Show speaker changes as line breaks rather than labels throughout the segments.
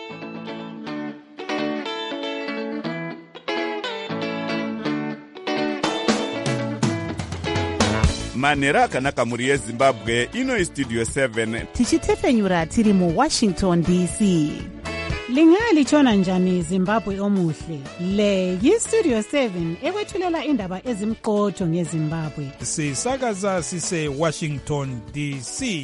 manhero akanaka mhuri yezimbabwe. Ino istudio 7
tichitefenyura tiri muwashington dc. Lingalitshona njani Zimbabwe omuhle? Le yistudio 7 ekwethulela indaba ezimqotho ngeZimbabwe.
Sisakaza sise Washington DC.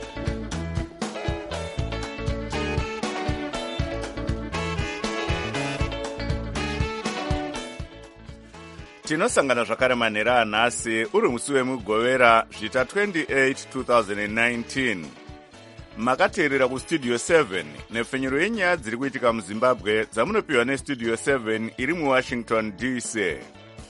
tinosangana zvakare manhero anhasi uri musi wemugovera zvita 28 2019. makateerera kustudio 7 nepfenyuro yenyaya dziri kuitika muzimbabwe dzamunopiwa nestudio 7 iri muwashington dc.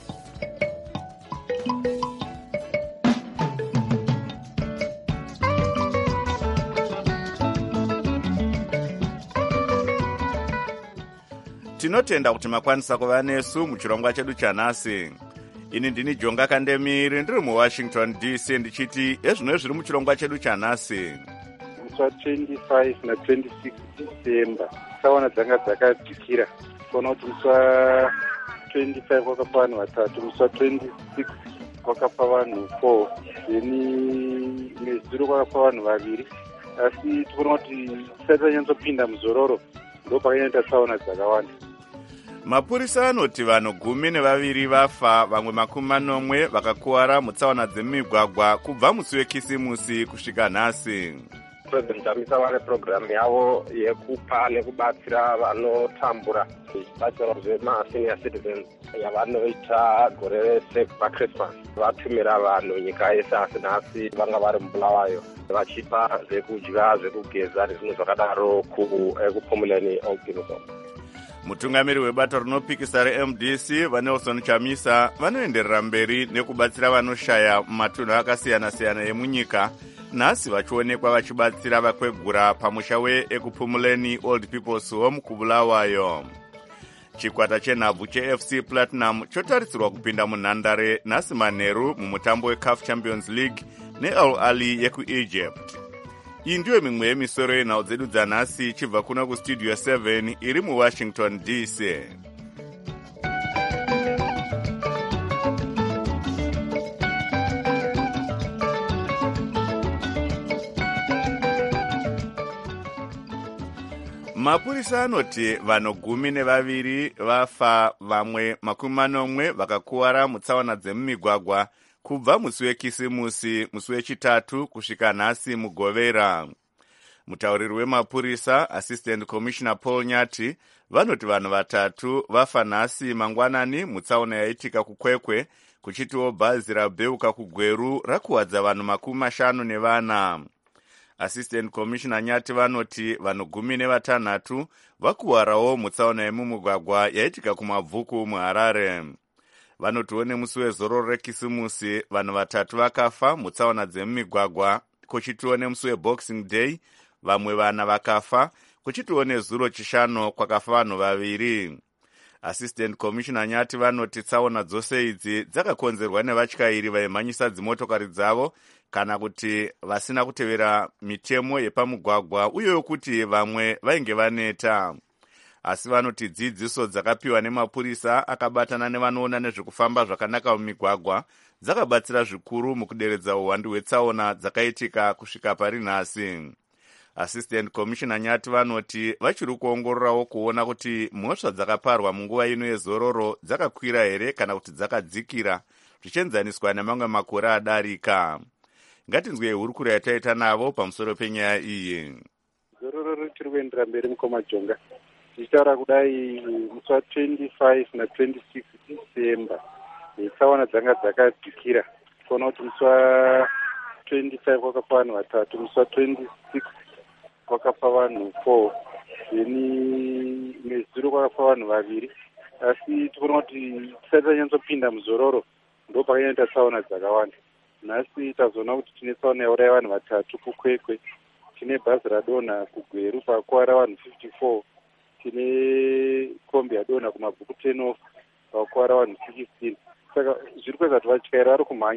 tinotenda kuti makwanisa kuva nesu muchirongwa chedu chanhasi. ini ndini Jonga Kandemiri ndiri muwashington dc ndichiti ezvino zviri muchirongwa chedu chanhasi.
musi wa25 na26 December tsaona dzanga dzakadzikira. kuona kuti musi wa25 kwakafa vanhu 3, musi wa26 kwakafa vanhu 4, then nezuro kwakafa vanhu 2. asi tikuona kuti tisati tanyatsopinda muzororo ndo pakanyanya tsaona dzakawanda.
mapurisa anoti vanhu 12 vafa, vamwe 40 vakakuwara mutsaona dzemigwagwa kubva musi wekisimusi kusvika nhasi.
President amisa vane program yavo yekupa nekubatsira vanotambura batsira zvemasenior citizens yavanoita gore rese paChristmas. vatumira vanhu nyika yese asi nhasi vanga vari mubulawayo vachipa zvekudya, zvekugeza nezvinhu zvakadaro kupumuleni Old People.
mutungamiri webato rinopikisa reMDC vaNelson Chamisa vanoenderera mberi nekubatsira vanoshaya mumatunhu akasiyana-siyana emunyika, nhasi vachionekwa vachibatsira vakwegura pamusha weekupumuleni Old People's Home kubulawayo. chikwata chenhabvu cheFC Platinum chotarisirwa kupinda munhandare nhasi manheru mumutambo weCAF Champions League neAl Ahly yekuEgypt. iyi ndiyo mimwe yemisoro yenhau dzedu dzanhasi chibva kuno kustudio 7 iri muwashington dc. mapurisa anoti vanhu 12 vafa, vamwe 40 vakakuwara mutsaona dzemumigwagwa kubva musi wekisimusi, musi wechitatu kusvika nhasi mugovera. mutauriri wemapurisa assistant commissioner Paul Nyati vanoti vanhu 3 vafa nhasi mangwanani mutsaona yaitika kukwekwe, kuchitiwo bhazi rabeuka kugweru rakuwadza vanhu 54. assistant commissioner Nyati vanoti vanhu 16 vakuwarawo mutsaona yemumugwagwa yaitika kumabvuku muHarare. vanotiwo nemusi wezororo rekisimusi vanhu 3 vakafa mutsaona dzemumigwagwa, kuchitiwo nemusi weboxing day vamwe 4 vakafa, kuchitiwo nezuro chishanu kwakafa vanhu 2. assistant commissioner Nyati vanoti tsaona dzose idzi dzakakonzerwa nevatyairi vaimhanyisa dzimotokari dzavo kana kuti vasina kutevera mitemo yepamugwagwa uye yokuti vamwe vainge vaneta. asi vanoti dzidziso dzakapiwa nemapurisa akabatana nevanoona nezvekufamba zvakanaka mumigwagwa dzakabatsira zvikuru mukuderedza uwandu hwetsaona dzakaitika kusvika pari nhasi. assistant commissioner Nyati vanoti vachiri kuongororawo kuona kuti mhosva dzakaparwa munguva ino yezororo dzakakwira here kana kuti dzakadzikira zvichienzaniswa nemamwe makore adarika. ngatinzwei hurukuro yataita navo pamusoro penyaya iyi.
zororo richiri kuendera mberi mukoma Jonga. tichitaura kudai musi wa25 na26 December tsaona dzanga dzakadzikira. kuona kuti musi wa25 kwakafa vanhu 3, musi wa26 kwakafa vanhu 4, then nezuro kwakafa vanhu 2. asi tikuona kuti tisati tanyatsopinda muzororo ndo pakanyanya tsaona dzakawanda. nhasi tazoona kuti tine tsaona yauraya vanhu 3 kukwekwe, tine bhazi radonha kugweru pakuwara vanhu 54, tine kombi yadonha kumabvuku 10 pakuwara vanhu 16. saka zviri kuedza kuti vatyairi vari kumhanya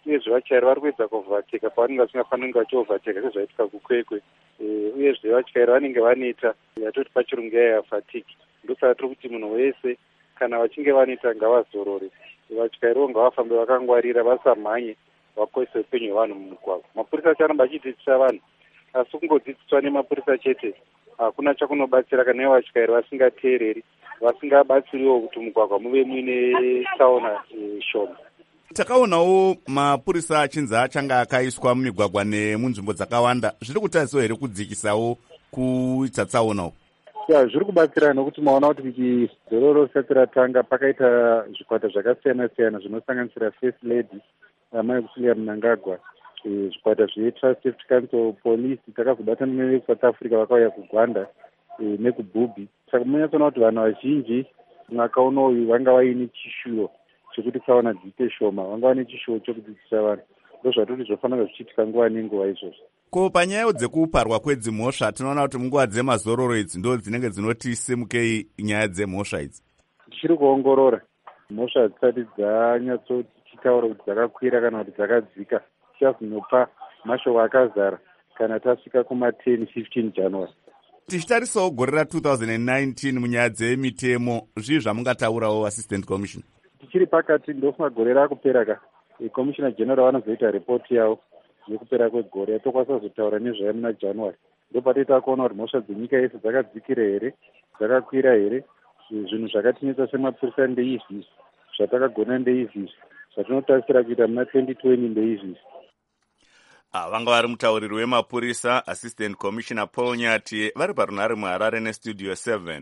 uyezve vatyairi vari kuedza kuovhateka pavanenge vasingafaniri kunge vachiovhateka sezvaitika kukwekwe. Uyezve vatyairi vanenge vaneta yatoti pachirungu yaiyafatiki. Ndosaka tiri kuti munhu wese kana vachinge vaneta ngavazorore, vatyairiwo ngavafambe vakangwarira, vasamhanye, vakoshese upenyu hwevanhu mumugwagwa. Mapurisa acharambe achidzidzisa vanhu, asi kungodzidziswa nemapurisa chete hakuna chakunobatsira kana ivo vatyairi vasingateereri, vasingabatsiriwo kuti mugwagwa muve muine tsaona shoma.
Takaonawo mapurisa achinzi achanga akaiswa mumigwagwa nemunzvimbo dzakawanda. Zviri kutariswa here kudzikisawo kuita tsaunawo?
Zviri kubatsira nokuti maona kuti zororo risati ratanga pakaita zvikwata zvakasiyana-siyana zvinosanganisira First Lady Mai Kusilia Mnangagwa, zvikwata zveTrust Safety Council, polisi takazobatana neSouth Africa vakauya kuGwanda nekubhubhi. Saka munyatsoona kuti vanhu vazhinji mwaka unoyu vanga vaine chishuwo chekuti tsaona dziite shoma, vanga vane chishuwo chekudzidzisa vanhu. Ndozvatoti zvofanira zvichiitika nguva nenguva izvozvo.
Ko panyaya dzekuparwa kwedzimhosva tinoona kuti munguva dzemazororo idzi ndo dzinenge dzinoti simukei nyaya dzemhosva idzi.
Tichiri kuongorora mhosva dzisati dzanyatsotaura kuti dzakakwira kana kuti dzakadzika. Tichazonopa mashoko akazara kana tasvika kuma-10-15 January.
Tichitarisawo gore ra2019 munyaya dzemitemo, zvii zvamungataurawo Assistant Commissioner?
Tichiri pakati ndosuma gore rakupera ka Commissioner General vanozoita ripoti yavo nekupera kwegore, tokwanisa kuzotaura nezvayo muna January. Ndopatoita kuona kuti mhosva dzenyika yese dzakadzikira here, dzakakwira here, zvinhu zvakatinetsa semapurisa ndeizvi, zvatakagona ndeizvi, zvatinotarisira kuita muna 2020 ndeizvi.
Vanga vari mutauriri wemapurisa Assistant Commissioner Paul Nyati vari parunhare muHarare neStudio 7.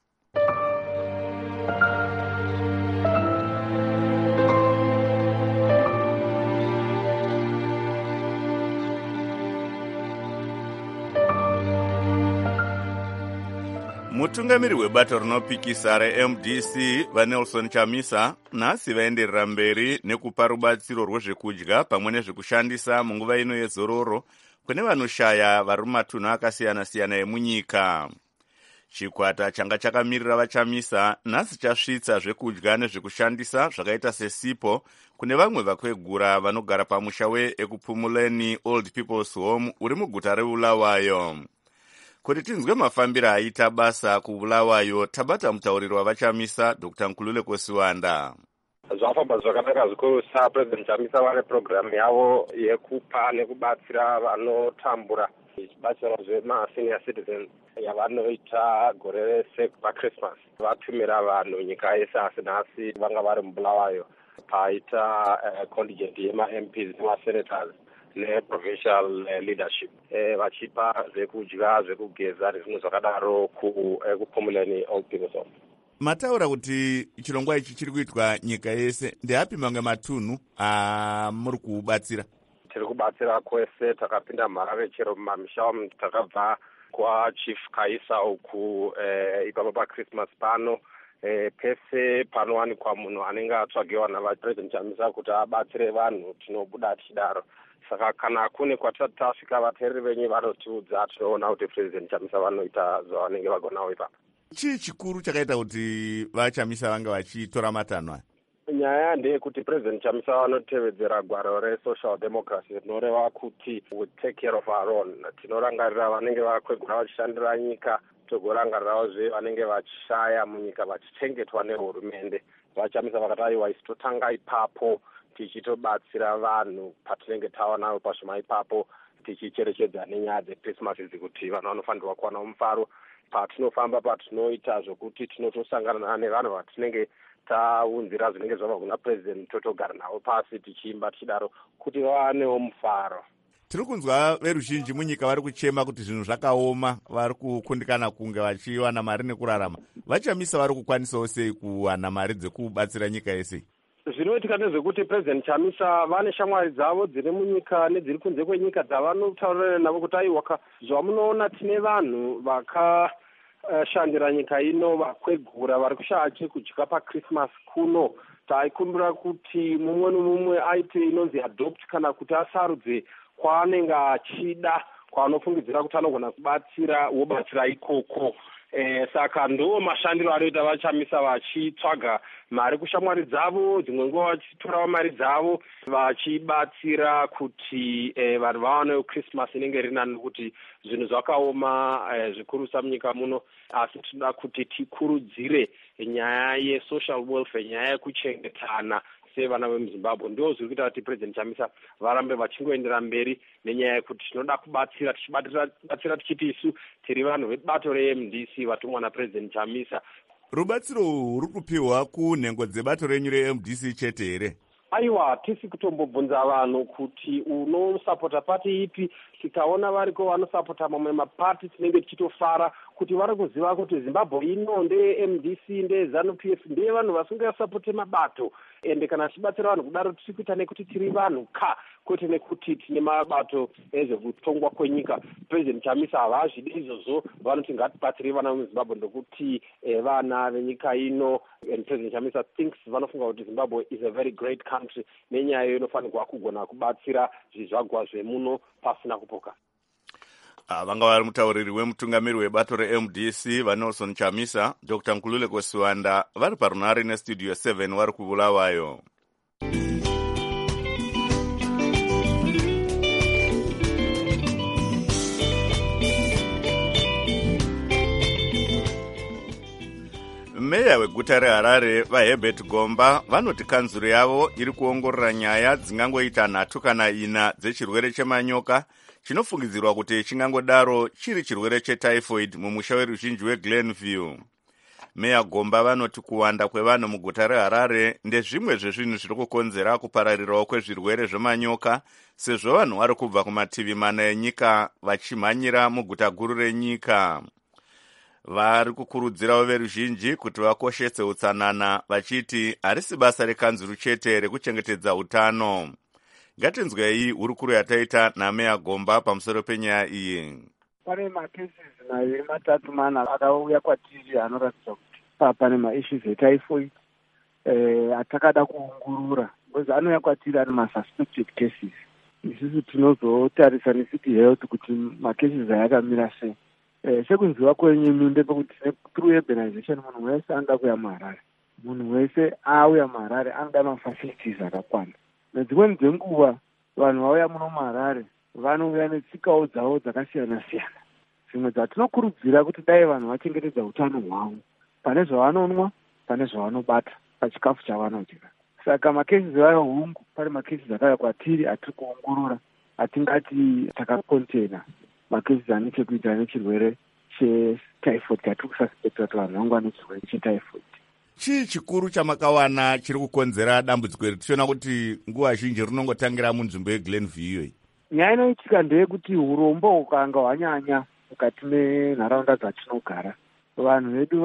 Mutungamiri webato rinopikisa reMDC vaNelson Chamisa nhasi vaenderera mberi nekupa rubatsiro rwezvekudya pamwe nezvekushandisa munguva ino yezororo kune vanoshaya vari mumatunhu akasiyana-siyana emunyika. Chikwata changa chakamirira vaChamisa nhasi chasvitsa zvekudya nezvekushandisa zvakaita sesipo kune vamwe vakwegura vanogara pamusha weEkupumuleni Old People's Home uri muguta reBulawayo. Kuti tinzwe mafambiro aita basa kuBulawayo, tabata mutauriri wavaChamisa Dr. Nkulule Kosiwanda.
Zvafamba zvakanaka zvikuru. President Chamisa vane program yavo yekupa nekubatsira vanotambura ichibatsira zvema-senior citizens yavanoita gore rese paChristmas. Vatumira vanhu nyika yese, asi nhasi vanga vari muBulawayo paita contingent yema-MPs nemasenators ne-provincial leadership vachipa zvekudya, zvekugeza nezvinhu zvakadaro kuEkupumuleni Old People's Home.
Mataura kuti chirongwa ichi chiri kuitwa nyika yese, ndeapi mamwe matunhu muri kubatsira?
Tiri kubatsira kwese, takapinda mharare chero mumamisha umu, takabva kwaChief Kaisa uku ipapo paChristmas pano. Pese panowanikwa munhu anenge atsvagiwa navaPresident Chamisa kuti abatsire vanhu, tinobuda tichidaro. Saka kana kune kwatisati tasvika vateereri venyu vanotiudza, tinoona kuti President Chamisa vanoita zvavanenge vagonawo ipapo.
Chii chikuru chakaita kuti vaChamisa vanga vachitora matanho aya?
Nyaya ndeyekuti President Chamisa vanotevedzera gwaro resocial democracy rinoreva kuti we take care of our own. Tinorangarira vanenge vakwegura vachishandira nyika, togorangariravo vanenge vachishaya munyika vachichengetwa nehurumende. VaChamisa vakati aiwa isi totanga ipapo tichitobatsira vanhu patinenge taonawo pashoma ipapo, tichicherechedza nenyaya dzeChristmas idzi kuti vanhu vanofanirwa kuwana mufaro. Patinofamba, patinoita zvokuti tinotosangana nevanhu vatinenge taunzira zvinenge zvabva kuna president, totogara navo pasi tichiimba tichidaro kuti vawanewo mufaro.
Tiri kunzwa veruzhinji munyika vari kuchema kuti zvinhu zvakaoma, vari kukundikana kunge vachiwana mari nekurarama. VaChamisa vari kukwanisawo sei kuwana mari dzekubatsira nyika yese?
Zvinoitika nezvekuti President Chamisa vane shamwari dzavo dziri munyika nedziri kunze kwenyika dzavanotaurira navo kuti aiwa zvamunoona tine vanhu vakashandira nyika ino, vakwegura vari kushaya chekudya paChristmas kuno. Taikumbira kuti mumwe nomumwe aite inonzi adopt kana kuti asarudze kwaanenge achida, kwaanofungidzira kuti anogona kubatsira, wobatsira ikoko. saka ndo mashandiro anoita vachamisa vachitsvaga mari kushamwari dzavo, dzimwe nguva vachitorawo mari dzavo vachibatsira kuti vanhu vawanewo Christmas inenge iri nani, nokuti zvinhu zvakaoma zvikurusa munyika muno. Asi tinoda kuti tikurudzire nyaya yesocial welfare, nyaya yekuchengetana sevana vemuzimbabwe. Ndo zviri kuita kuti President Chamisa varambe vachingoendera mberi nenyaya yekuti tinoda kubatsira, tichibatsira tichiti isu tiri vanhu vebato reMDC vatumwa naPresident Chamisa.
Rubatsiro ruri kupiwa kunhengo dzebato renyu reMDC chete here?
Aiwa, tisi kutombobvunza vanhu kuti unosapota pati ipi. Tikaona variko vanosapota mamwe mapati tinenge tichitofara kuti vari kuziva kuti Zimbabwe ino ndeMDC, ndeZANU-PF, ndiye vanhu vasingasapote mabato. Ende kana tichibatsira vanhu kudaro tiri kuita nekuti tiri vanhu kwete nekuti tine mabato ezvekutongwa kwenyika. President Chamisa havazvidi izvozvo, vanoti ngatibatsire vana vemuZimbabwe ndokuti vana venyika ino. And President Chamisa thinks vanofunga kuti Zimbabwe is a very great country, nenyaya iyo inofanirwa kugona kubatsira zvizvagwa zvemuno pasina kupoka.
Vanga vari mutauriri wemutungamiri webato reMDC vaNelson Chamisa, Dr. Nkululeko Siwanda vari parunare nestudio 7 vari kuBulawayo. Meya weguta reHarare vaHerbert Gomba vanoti kanzuro yavo iri kuongorora nyaya dzingangoita 3 kana 4 dzechirwere chemanyoka chinofungidzirwa kuti chingangodaro chiri chirwere chetyphoid mumusha weruzhinji weGlenview. Meya Gomba vanoti kuwanda kwevanhu muguta reHarare ndezvimwe zvezvinhu zviri kukonzera kupararirawo kwezvirwere zvemanyoka, sezvo vanhu vari kubva kumativi 4 enyika vachimhanyira muguta guru renyika. Vari kukurudzirawo veruzhinji kuti vakoshese utsanana, vachiti harisi basa rekanzuru chete rekuchengetedza utano. Ngatinzwei hurukuru yataita naMeya Gomba pamusoro penyaya iyi.
Pane macases 2-3 akauya kwatiri anoratidza kuti pane maissues etyphoid atakada kuongorora, because anouya kwatiri ari masuspected cases. Isusu tinozotarisa neCity Health kuti macases aya akamira sei. Sekunziva kwenyu ndepekuti through urbanization munhu wese anoda kuuya muHarare. Munhu wese auya muHarare anoda mafacilities akakwana. Nedzimweni dzenguva vanhu vauya muno muHarare vanouya netsikawo dzavo dzakasiyana-siyana. Zvimwe dzatinokurudzira kuti dai vanhu vachengetedza utano hwavo, pane zvavanonwa, pane zvavanobata pachikafu chavanodya. Saka macases vayo hungu, pane macases akauya kwatiri atiri kuongorora, atingati takakontena macases ane chekuita nechirwere chetyphoid atiri kususpecta kuti vanhu vangu vane chirwere chetyphoid.
Chii chikuru chamakawana chiri kukonzera dambudziko iri? Tichiona kuti nguva zhinji rinongotangira munzvimbo yeGlenview iyi.
Nyaya inoitika ndeyekuti urombo hukanga hwanyanya mukati menharaunda dzatinogara. Vanhu vedu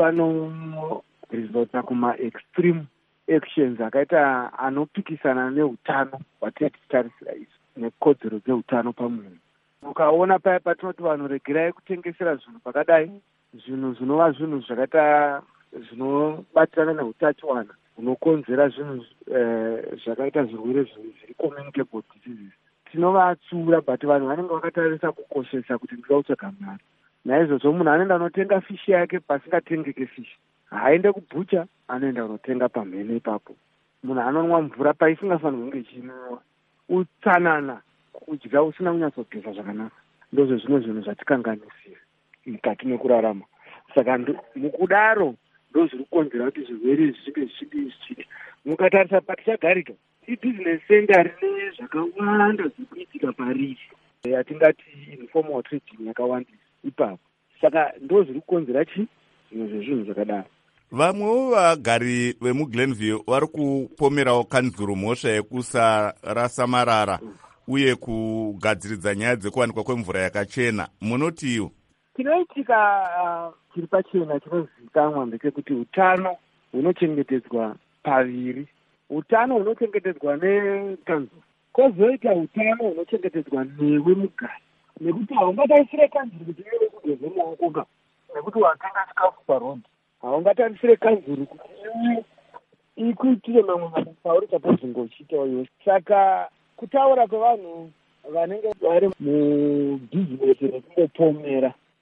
vanorizota kuma-extreme actions akaita anopikisana neutano hwatinenge tichitarisira isu nekodzero dzeutano pamunhu. Ukaona paya patinoti vanhu regerai kutengesera zvinhu pakadai, zvinhu zvinova zvinhu zvakaita zvinobatirana neutachiwana hunokonzera zvinhu zvakaita zvirwere zviri communicable diseases, tinovatsura, but vanhu vanenge vakatarisa kukoshesa kuti ndikautsvaga mari. Naizvozvo munhu anoenda unotenga fishi yake pasingatengeke fishi, haaende kubhucha, anoenda unotenga pamhene ipapo. Munhu anonwa mvura paisingafanirwi kunge ichinwiwa. Utsanana, kudya usina kunyatsogeza zvakanaka, ndozvo zvimwe zvinhu zvatikanganisira mukati mekurarama. Saka mukudaro ndozviri kukonzera kuti zvirwere zvinge zvichidi. Mukatarisa patichagarika, ibhizinesi center rine zvakawanda zvikuitika pariri, atingati informal trading yakawandisa ipapo. Saka ndozviri kukonzera zvimwe zvezvinhu zvakadaro.
Vamwewo vagari vemuGlenview vari kupomerawo kanzuru mhosva yekusarasa marara uye kugadziridza nyaya dzekuwanikwa kwemvura yakachena. Munotiwo
chinoitika chiri pachena chinozivikanwa ndechekuti utano hunochengetedzwa paviri. Utano hunochengetedzwa nekanzuru, kozoita utano hunochengetedzwa newe mugari. Nekuti haungatarisire kanzuru kuti iwe kugeze maoko, nekuti watenga chikafu parodhi. Haungatarisire kanzuru kuti iwe ikuitire mamwe mabasa auri chapozingochitawo iwe. Saka kutaura kwevanhu vanenge vari mubhizinesi rekungopomera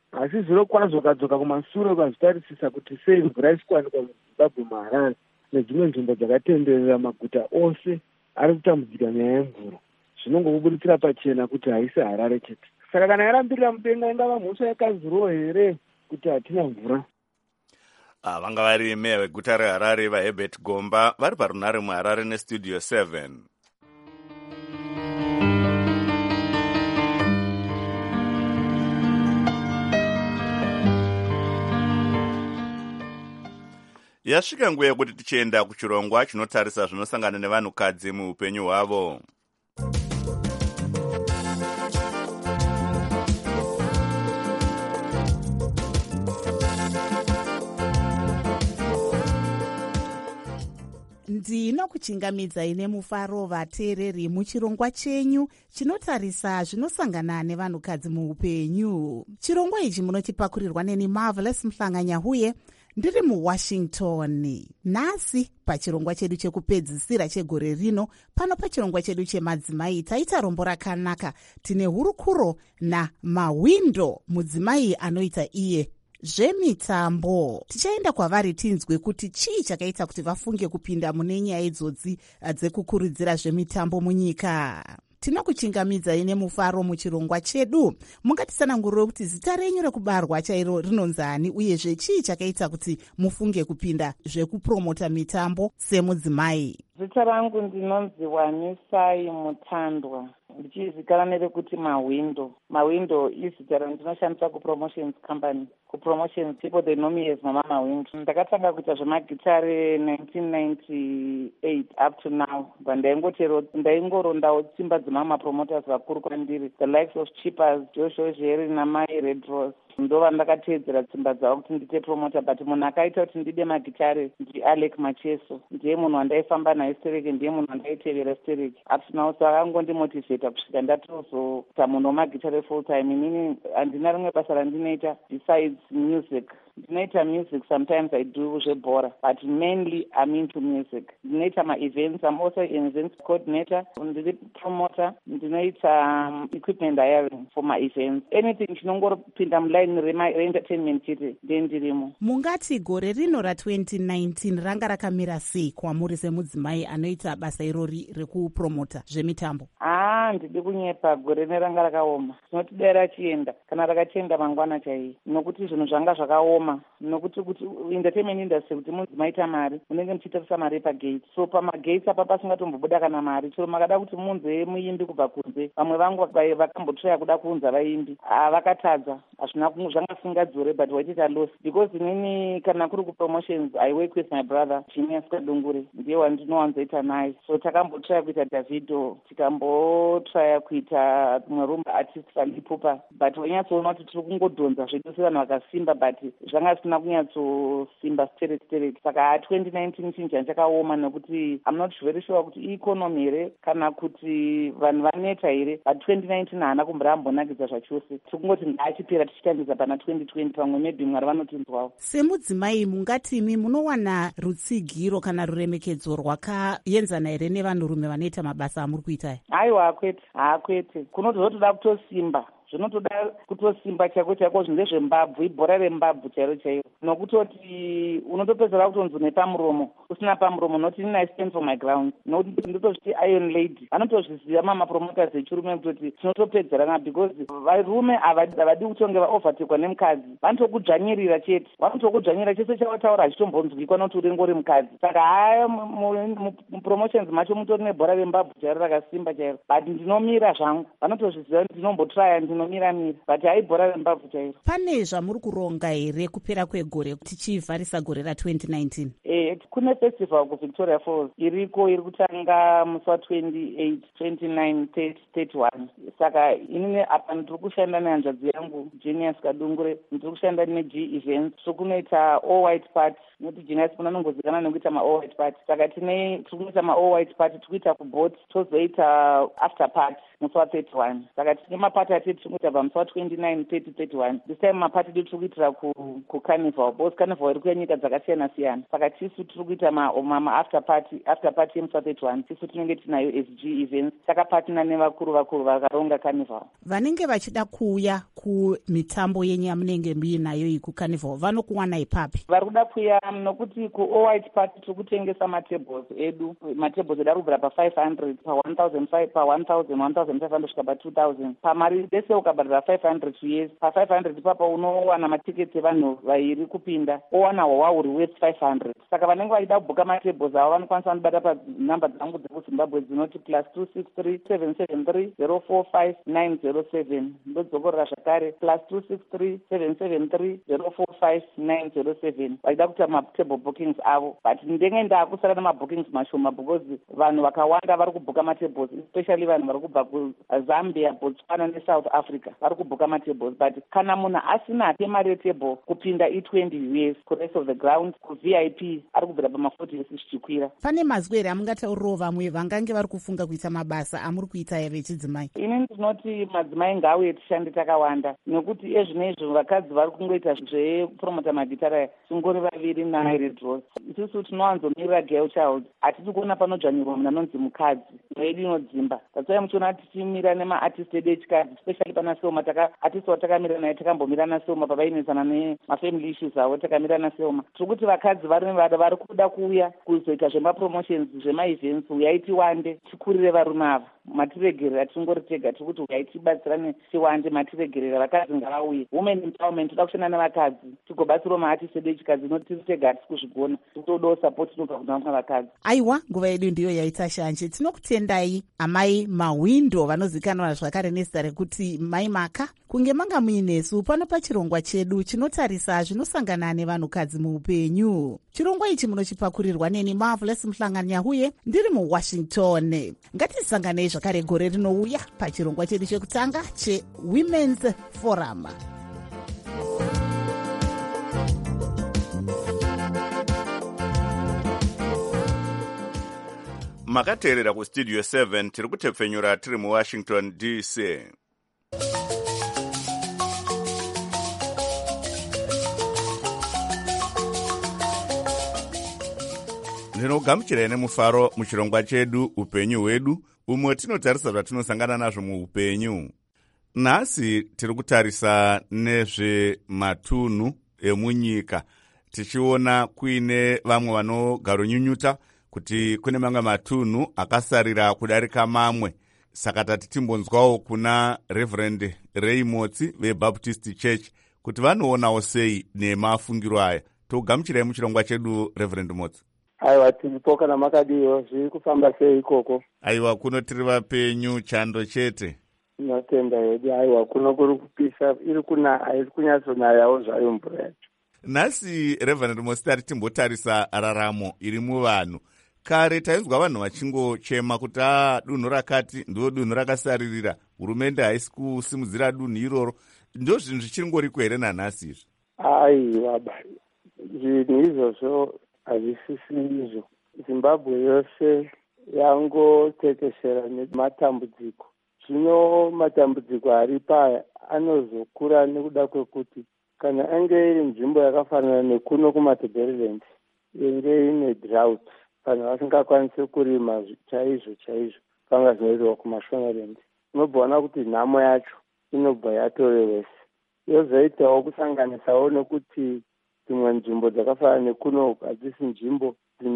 asi zviro kwazvo ukadzoka kumashure ukazvitarisisa kuti sei mvura isikuwanikwa muzimbabwe muharare nedzimwe nzvimbo dzakatenderera maguta ose ari kutambudzika nyaya yemvura, zvinongokubuditsira pachena kuti haisi Harare chete. Saka kana yarambirira mudenga ingava mhosva yakazirowo here kuti hatina mvura.
Vanga vari meya weguta reHarare vaHerbert Gomba vari parunare muHarare nestudio 7. Yasvika nguva yekuti tichienda kuchirongwa chinotarisa zvinosangana nevanhukadzi muupenyu hwavo.
Ndinokuchingamidzai nemufaro vateereri muchirongwa chenyu chinotarisa zvinosangana nevanhukadzi muupenyu. Chirongwa ichi munochipakurirwa neni Marvelous Mhlanganyahuye ndiri muWashington. Nhasi pachirongwa chedu chekupedzisira chegore rino, pano pachirongwa chedu chemadzimai, taita rombo rakanaka. Tine hurukuro naMawindo, mudzimai anoita iye zvemitambo. Tichaenda kwavari tinzwe kuti chii chakaita kuti vafunge kupinda mune nyaya idzodzi dzekukurudzira zvemitambo munyika. Tinokuchingamidzai nemufaro muchirongwa chedu. Mungatisanangurire kuti zita renyu rekubarwa chairo rinonzani, uyezve chii chakaita kuti mufunge kupinda zvekupromota mitambo semudzimai?
Zita rangu ndinonzi Wanisai Mutandwa, ndichizivikanwa nerekuti Mawindo. Mawindo izita randinoshandisa kupromotions company. Kupromotions people they know me as Mama Mawindo. Ndakatanga kuita zvemagitare 1998 up to now. Ndaingorondawo tsimba dzemama promoters vakuru kwandiri, the likes of Chippers, Joshua Jerry naMai Red Rose. Ndova ndakateedzera tsimba dzavo kuti ndiite promota, but munhu akaita kuti ndide magitare ndiAlec Macheso. Ndiye munhu wandaifamba naye stereke, ndiye munhu wandaitevera stereke. Up to now, so akangondimotivheta kusvika ndatozoita munhu wemagitare full time. Inini handina rimwe basa randinoita besides music. Ndinoita music, sometimes I do zvebhora, but mainly I'm into music. Ndinoita ma-events, I'm also an events coordinator, ndiri promoter, ndinoita equipment hiring for ma-events. Anything chinongopinda muline re-entertainment chete ndendirimo.
Mungati gore rino ra2019 ranga rakamira sei kwamuri semudzimai anoita basa irori rekupromota zvemitambo?
Ndidi kunyepa, gore ranga rakaoma. Tinoti dai rachienda kana rakachenda mangwana chaiyi, nokuti zvinhu zvanga zvakaoma. Nokuti kuti entertainment industry kuti mudzimaita mari munenge muchitarisa mari pagate, so pamagates apa pasingatombobuda kana mari. Chero makada kuti munze muimbi kubva kunze, vamwe vangu vakambotraya kuda kuunza vaimbi, vakatadza, hazvina zvanga singadzore, but waitita loss because inini kana kuri kupromotions I work with my brother Genius Kadungure, ndiye wandinowanzoita naye. So takambotraya kuita Davido, tikambotraya kuita mumwe rumba artist Alipupa, but wanyatsoona kuti tiri kungodhonza zvedu sevanhu vakasimba, but zvanga zvisina kunyatsosimba stereke. Saka 2019 chinhu chakaoma nekuti I'm not very sure kuti economy here kana kuti vanhu vaneta here, but 2019 haana kumbonakidza zvachose. Tiri kungoti ngaachipera tichitandisa pana 2020, pamwe maybe Mwari vanotinzwawo.
Semudzimai mungatimi munowana rutsigiro kana ruremekedzo rwakaenzana here nevanhurume vanoita mabasa amuri kuita?
Aiwa, hakwete. Kunotozotoda kutosimba, zvinotoda kutosimba chako ndezvembabvu, ibhora rembabvu chairo, nokutoti unotopedzera kutonzi nepamuromo usina pamuromo, noti I stand for my ground, nokuti ndotozviti Iron Lady vanotozviziva mama promoters echirume kutoti tinotopedzerana, because varume havadi kutonge vaovertekwa nemukadzi, vanotokudzvanyirira chete, chese chawataura hachitombonzwikwa nokuti uri ngori mukadzi. Saka haya mupromotions macho mutori nebhora rembabvu chairo rakasimba chairo, but ndinomira zvangu, vanotozviziva kuti ndinombotraya ndinomira, but haibhora rembabvu chairo.
Pane zvamuri kuronga here kupera kwegore tichivharisa gore ra2019?
Kune festival kuVictoria Falls iriko, iri kutanga musi wa28, 29, 30, 31. Saka inini apa ndiri kushanda nehanzvadzi yangu Genius Kadungure, ndiri kushanda neG Events. So kunoita all white party, noti Genius kuna nongozikana nekuita ma all white party. Saka tiri kuita ma all white party, tikuita kubot, tozoita after party. musi wa31. Saka tine mapati atiri kuita pamusi wa29, 30, 31. This time mapati tiri kuitira kucarnival, because carnival iri kuya nyika dzakasiyana-siyana. Saka tisu tiri kuita after party yemusi wa31 tisu tinenge tinayo SG events. Saka patina nevakuru vakaronga carnival.
Vanenge vachida kuuya kumitambo yenyu yamunenge muinayo iyi kucarnival vanokuwana ipapi? Vari
kuda kuya nokuti kuOwhite Party tiri kutengesa matables edu. Matables edu ari kubvira pa500, pa1000, pa1000, kusvika pa2000. Pamari dese ukabhadhira 500 yes. Pa500 ipapa unowana matiketi evanhu vairi kupinda. Owana hwawa huri worth 500. Saka vanenge vachida kubhuka matables avo vanokwanisa kunibata panhamba dzangu dzekuZimbabwe dzinoti +263 773 045 907. Ndodzokorera zvakare +263 773 045 907. Vachida kuita matable bookings avo. But ndenge ndaakusara nemabookings mashoma because vanhu vakawanda vari kubhuka matables, especially vanhu vari kubva kuZambia, Botswana neSouth Africa vari kubhuka matables. But kana munhu asina mari yetable kupinda i20 US, kurest of the ground, kuVIP ari kubvira pama40 US zvichikwira.
Pane mazwi here amungataurirawo vamwe vangange vari kufunga kuita mabasa amuri kuita vechidzimai?
Ini ndinoti madzimai ngauye tishande takawanda, nekuti ezvinoizvo vakadzi vari kungoita zvepromota magitara chingori vaviri naRed Rose. Isusu tinowanzomirira girl child, hatisi kuona panodzvanyirwa munhu anonzi mukadzi, mwedu inodzimba. Tatsauya muchiona tichimira nemaartist edu echikadzi, especially pana Selma. Artist watakamira naye takambomira naSelma pavainesana nemafamily issues avo, takamira naSelma. Tiri kuti vakadzi vari kuda kuuya kuzoita zvemapromotions, zvemaevents, uyai tiwande tikurire varume ava. Matiregerera tingori tega, tiri kuti uyai tibatsirane tiwande, matiregerera, vakadzi ngavauye. Women empowerment, toda kushanda nevakadzi tigobatsirawo maartist edu echikadzi, noti tiri tega hatisi kuzvigona, tikutodawo support inobva kuna vamwe vakadzi.
Aiwa, nguva yedu ndiyo yaita shanje. Tinokutendai amai Mawindo, vanozikanwa zvakare nezita rekuti Mai Maka, kunge manga muinesu pano pachirongwa chedu chinotarisa zvinosangana nevanhukadzi muupenyu. Chirongwa ichi munochipakurirwa neni Marvelous Mhlanganyahuye ndiri muWashington. Ngatisanganei zvakare gore rinouya pachirongwa chedu chekutanga cheWomen's Forum.
Makateerera ku Studio 7 tiri kutepfenyura tiri mu Washington DC. Ndinogamuchirai nemufaro muchirongwa chedu upenyu hwedu, umwe tinotarisa zvatinosangana nazvo muupenyu. Nhasi tiri kutarisa nezvematunhu emunyika, tichiona kuine vamwe vanogaronyunyuta kuti kune mamwe matunhu akasarira kudarika mamwe. Saka tati timbonzwawo kuna Reverend Ray Motsi veBaptist Church kuti vanoonawo sei nemafungiro aya. Togamuchirai muchirongwa chedu, Reverend Motsi.
Aiwa, tiripo kana makadiyo, zviri kufamba sei ikoko?
Aiwa, kuno tiri vapenyu chando chete.
Tinotenda hedu. Aiwa, kuno kuri kupisa, iri kunyatsonayawo zvayo mvura yacho.
Nhasi Reverend Motsi tari timbotarisa raramo iri muvanhu. Kare tainzwa vanhu vachingochema kuti dunhu rakati ndo dunhu rakasaririra, hurumende haisi kusimudzira dunhu iroro. Ndo zvinhu zvichingoriko here nanhasi izvi?
Aiwa, zvinhu izvozvo hazvisisi izvo. Zimbabwe yose yangotekeshera nematambudziko. Zvino matambudziko ari paya anozokura nekuda kwekuti kana ange iri nzvimbo yakafanana nekuno kumaTebeleland inge ine drought, vanhu vasingakwanisi kurima chaizvo panga zvinoitwa kuMashonaland, unobvaona kuti nhamo yacho inobva yatorewese. Yozoitawo kusanganisawo nekuti dzimwe nzvimbo dzakafanana nekuno hadzisi nzvimbo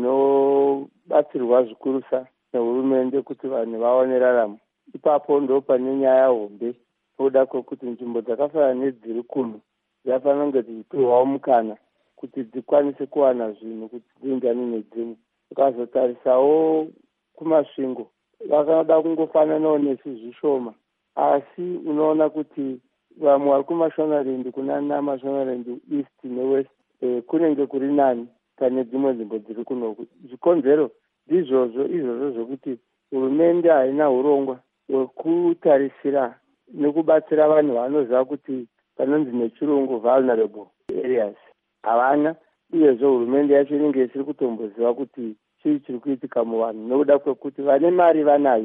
dzinobatsirwa zvikurusa nehurumende kuti vanhu vaone raramo. Ipapo ndo pane nyaya hombe, nokuda kwekuti nzvimbo dzakafanana nedziri kuno dzafanira kunge dzichipiwawo mukana kuti dzikwanise kuwana zvinhu kuti dziinjani nedzimwe. Ukazotarisawo kumasvingo vakada kungofananawo nesu zvishoma, asi unoona kuti vamwe vari kuMashonaland kuna Mashonaland East neWest kunenge kuri nani pane dzimwe nzvimbo dziri kunoku. Zvikonzero ndizvozvo zvokuti hurumende haina urongwa hwekutarisira nekubatsira vanhu vanoziva kuti panonzi nechirungu vulnerable areas havana, uyezve hurumende yacho inenge isiri kutomboziva kuti chii chiri kuitika muvanhu, nokuda kwekuti vane mari vanayo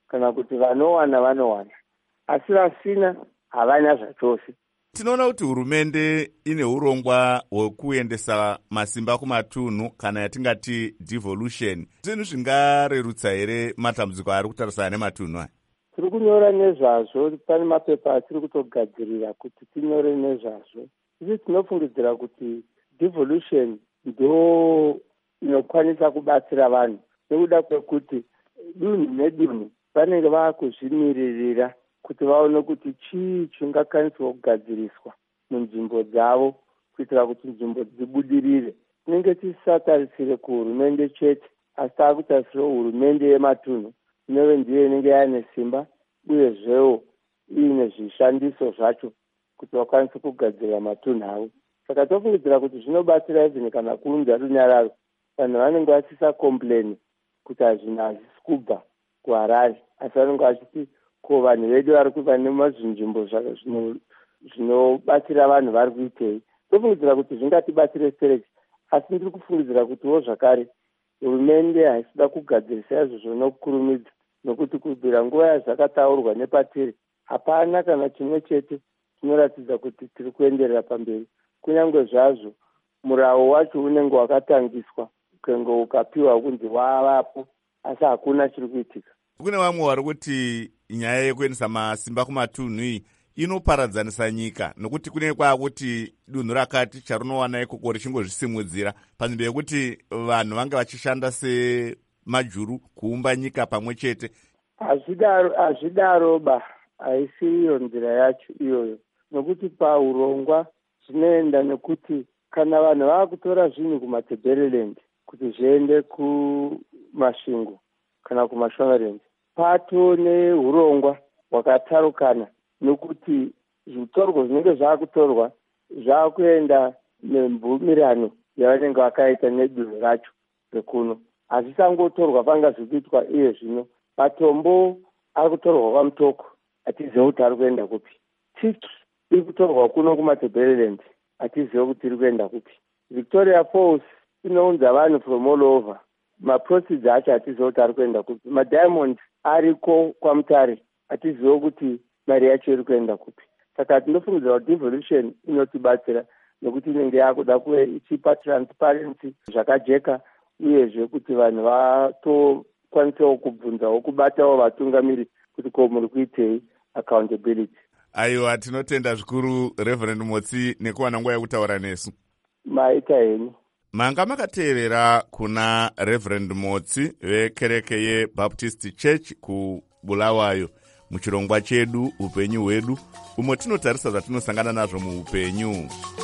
kana kuti vanowana, asi vasina havana zvachose.
Tinoona kuti hurumende ine urongwa hwekuendesa masimba kumatunhu kana yatingati devolution. Zvinhu zvingarerutsa here matambudziko ari kutarisana nematunhu aya?
Tiri kunyora nezvazvo, pane mapepa atiri kutogadzirira kuti tinyore nezvazvo. Isi tinofungidzira kuti devolution ndo inokwanisa kubatsira vanhu, nekuda kwekuti dunhu nedunhu vanenge vaakuzvimiririra kuti vaone kuti chii chingakwaniswa kugadziriswa munzvimbo dzavo kuitira kuti nzvimbo dzibudirire. Tinenge tisatarisire kuhurumende chete, asi taakutarisira hurumende yematunhu inove ndiyo inenge yaane simba uyezvewo iine zvishandiso zvacho kuti vakwanise kugadzirira matunhu avo. Saka tofungidzira kuti zvinobatsira izini kana kuunza runyararo, vanhu vanenge vachisa kompleni kuti hazvina hazvisi kubva kuHarare, asi vanenge vachiti ko vanhu vedu vari kuva nemazvinzvimbo zvinobatsira vanhu vari kuitei. Tofungidzira kuti zvingatibatsire serechi, asi ndiri kufungidzira kutiwo zvakare hurumende haisida kugadzirisa izvozvo nokukurumidza, nokuti kubvira nguva yazvakataurwa nepatiri hapana kana chimwe chete chinoratidza kuti tiri kuenderera pamberi. Kunyange zvazvo murawo wacho unenge wakatangiswa ukange ukapiwa kunzi wavapo, asi hakuna chiri kuitika.
Kune vamwe vari kuti nyaya yekuendesa masimba kumatunhu iyi inoparadzanisa nyika, nokuti kune kwaakuti dunhu rakati charinowana ikoko richingozvisimudzira panzvimbo yekuti vanhu vange vachishanda semajuru kuumba nyika pamwe chete.
Hazvidaroba, haisi iyo nzira yacho iyoyo, nokuti paurongwa zvinoenda nekuti kana vanhu vaakutora zvinhu kumatebheriland kuti zviende kumasvingo kana kumashonaland, pato neurongwa hwakatarukana, nokuti zvitorwa zvinenge zvaakutorwa zvaakuenda nemvumirano yavanenge vakaita nedunhu racho rekuno. Hazvisangotorwa panga zvikuitwa iye zvino. Matombo ari kutorwa kwamutoko, hatizive kuti ari kuenda kupi. Tiki iri kutorwa kuno kumatebheriland, hatizive kuti iri kuenda kupi. Victoria Falls inounza vanhu from all over, maproceeds acho hatizive kuti ari kuenda kupi. Madiamond ariko kwaMutare, hatizive kuti mari yacho iri kuenda kupi. Saka tinofungidzira kuti devolution inotibatsira, nokuti inenge yakuda kuve ichipa transparency zvakajeka, uyezve kuti vanhu vatokwanisawo kubvunzawo kubatawo vatungamiri kuti ko muri kuitei, accountability.
Aiwa, tinotenda zvikuru Reverend Motsi nekuwana nguva yekutaura nesu.
Maita henyu.
Manga makateerera kuna Reverend Motsi vekereke yeBaptist Church kuBulawayo muchirongwa chedu upenyu hwedu, umo tinotarisa zvatinosangana nazvo muupenyu.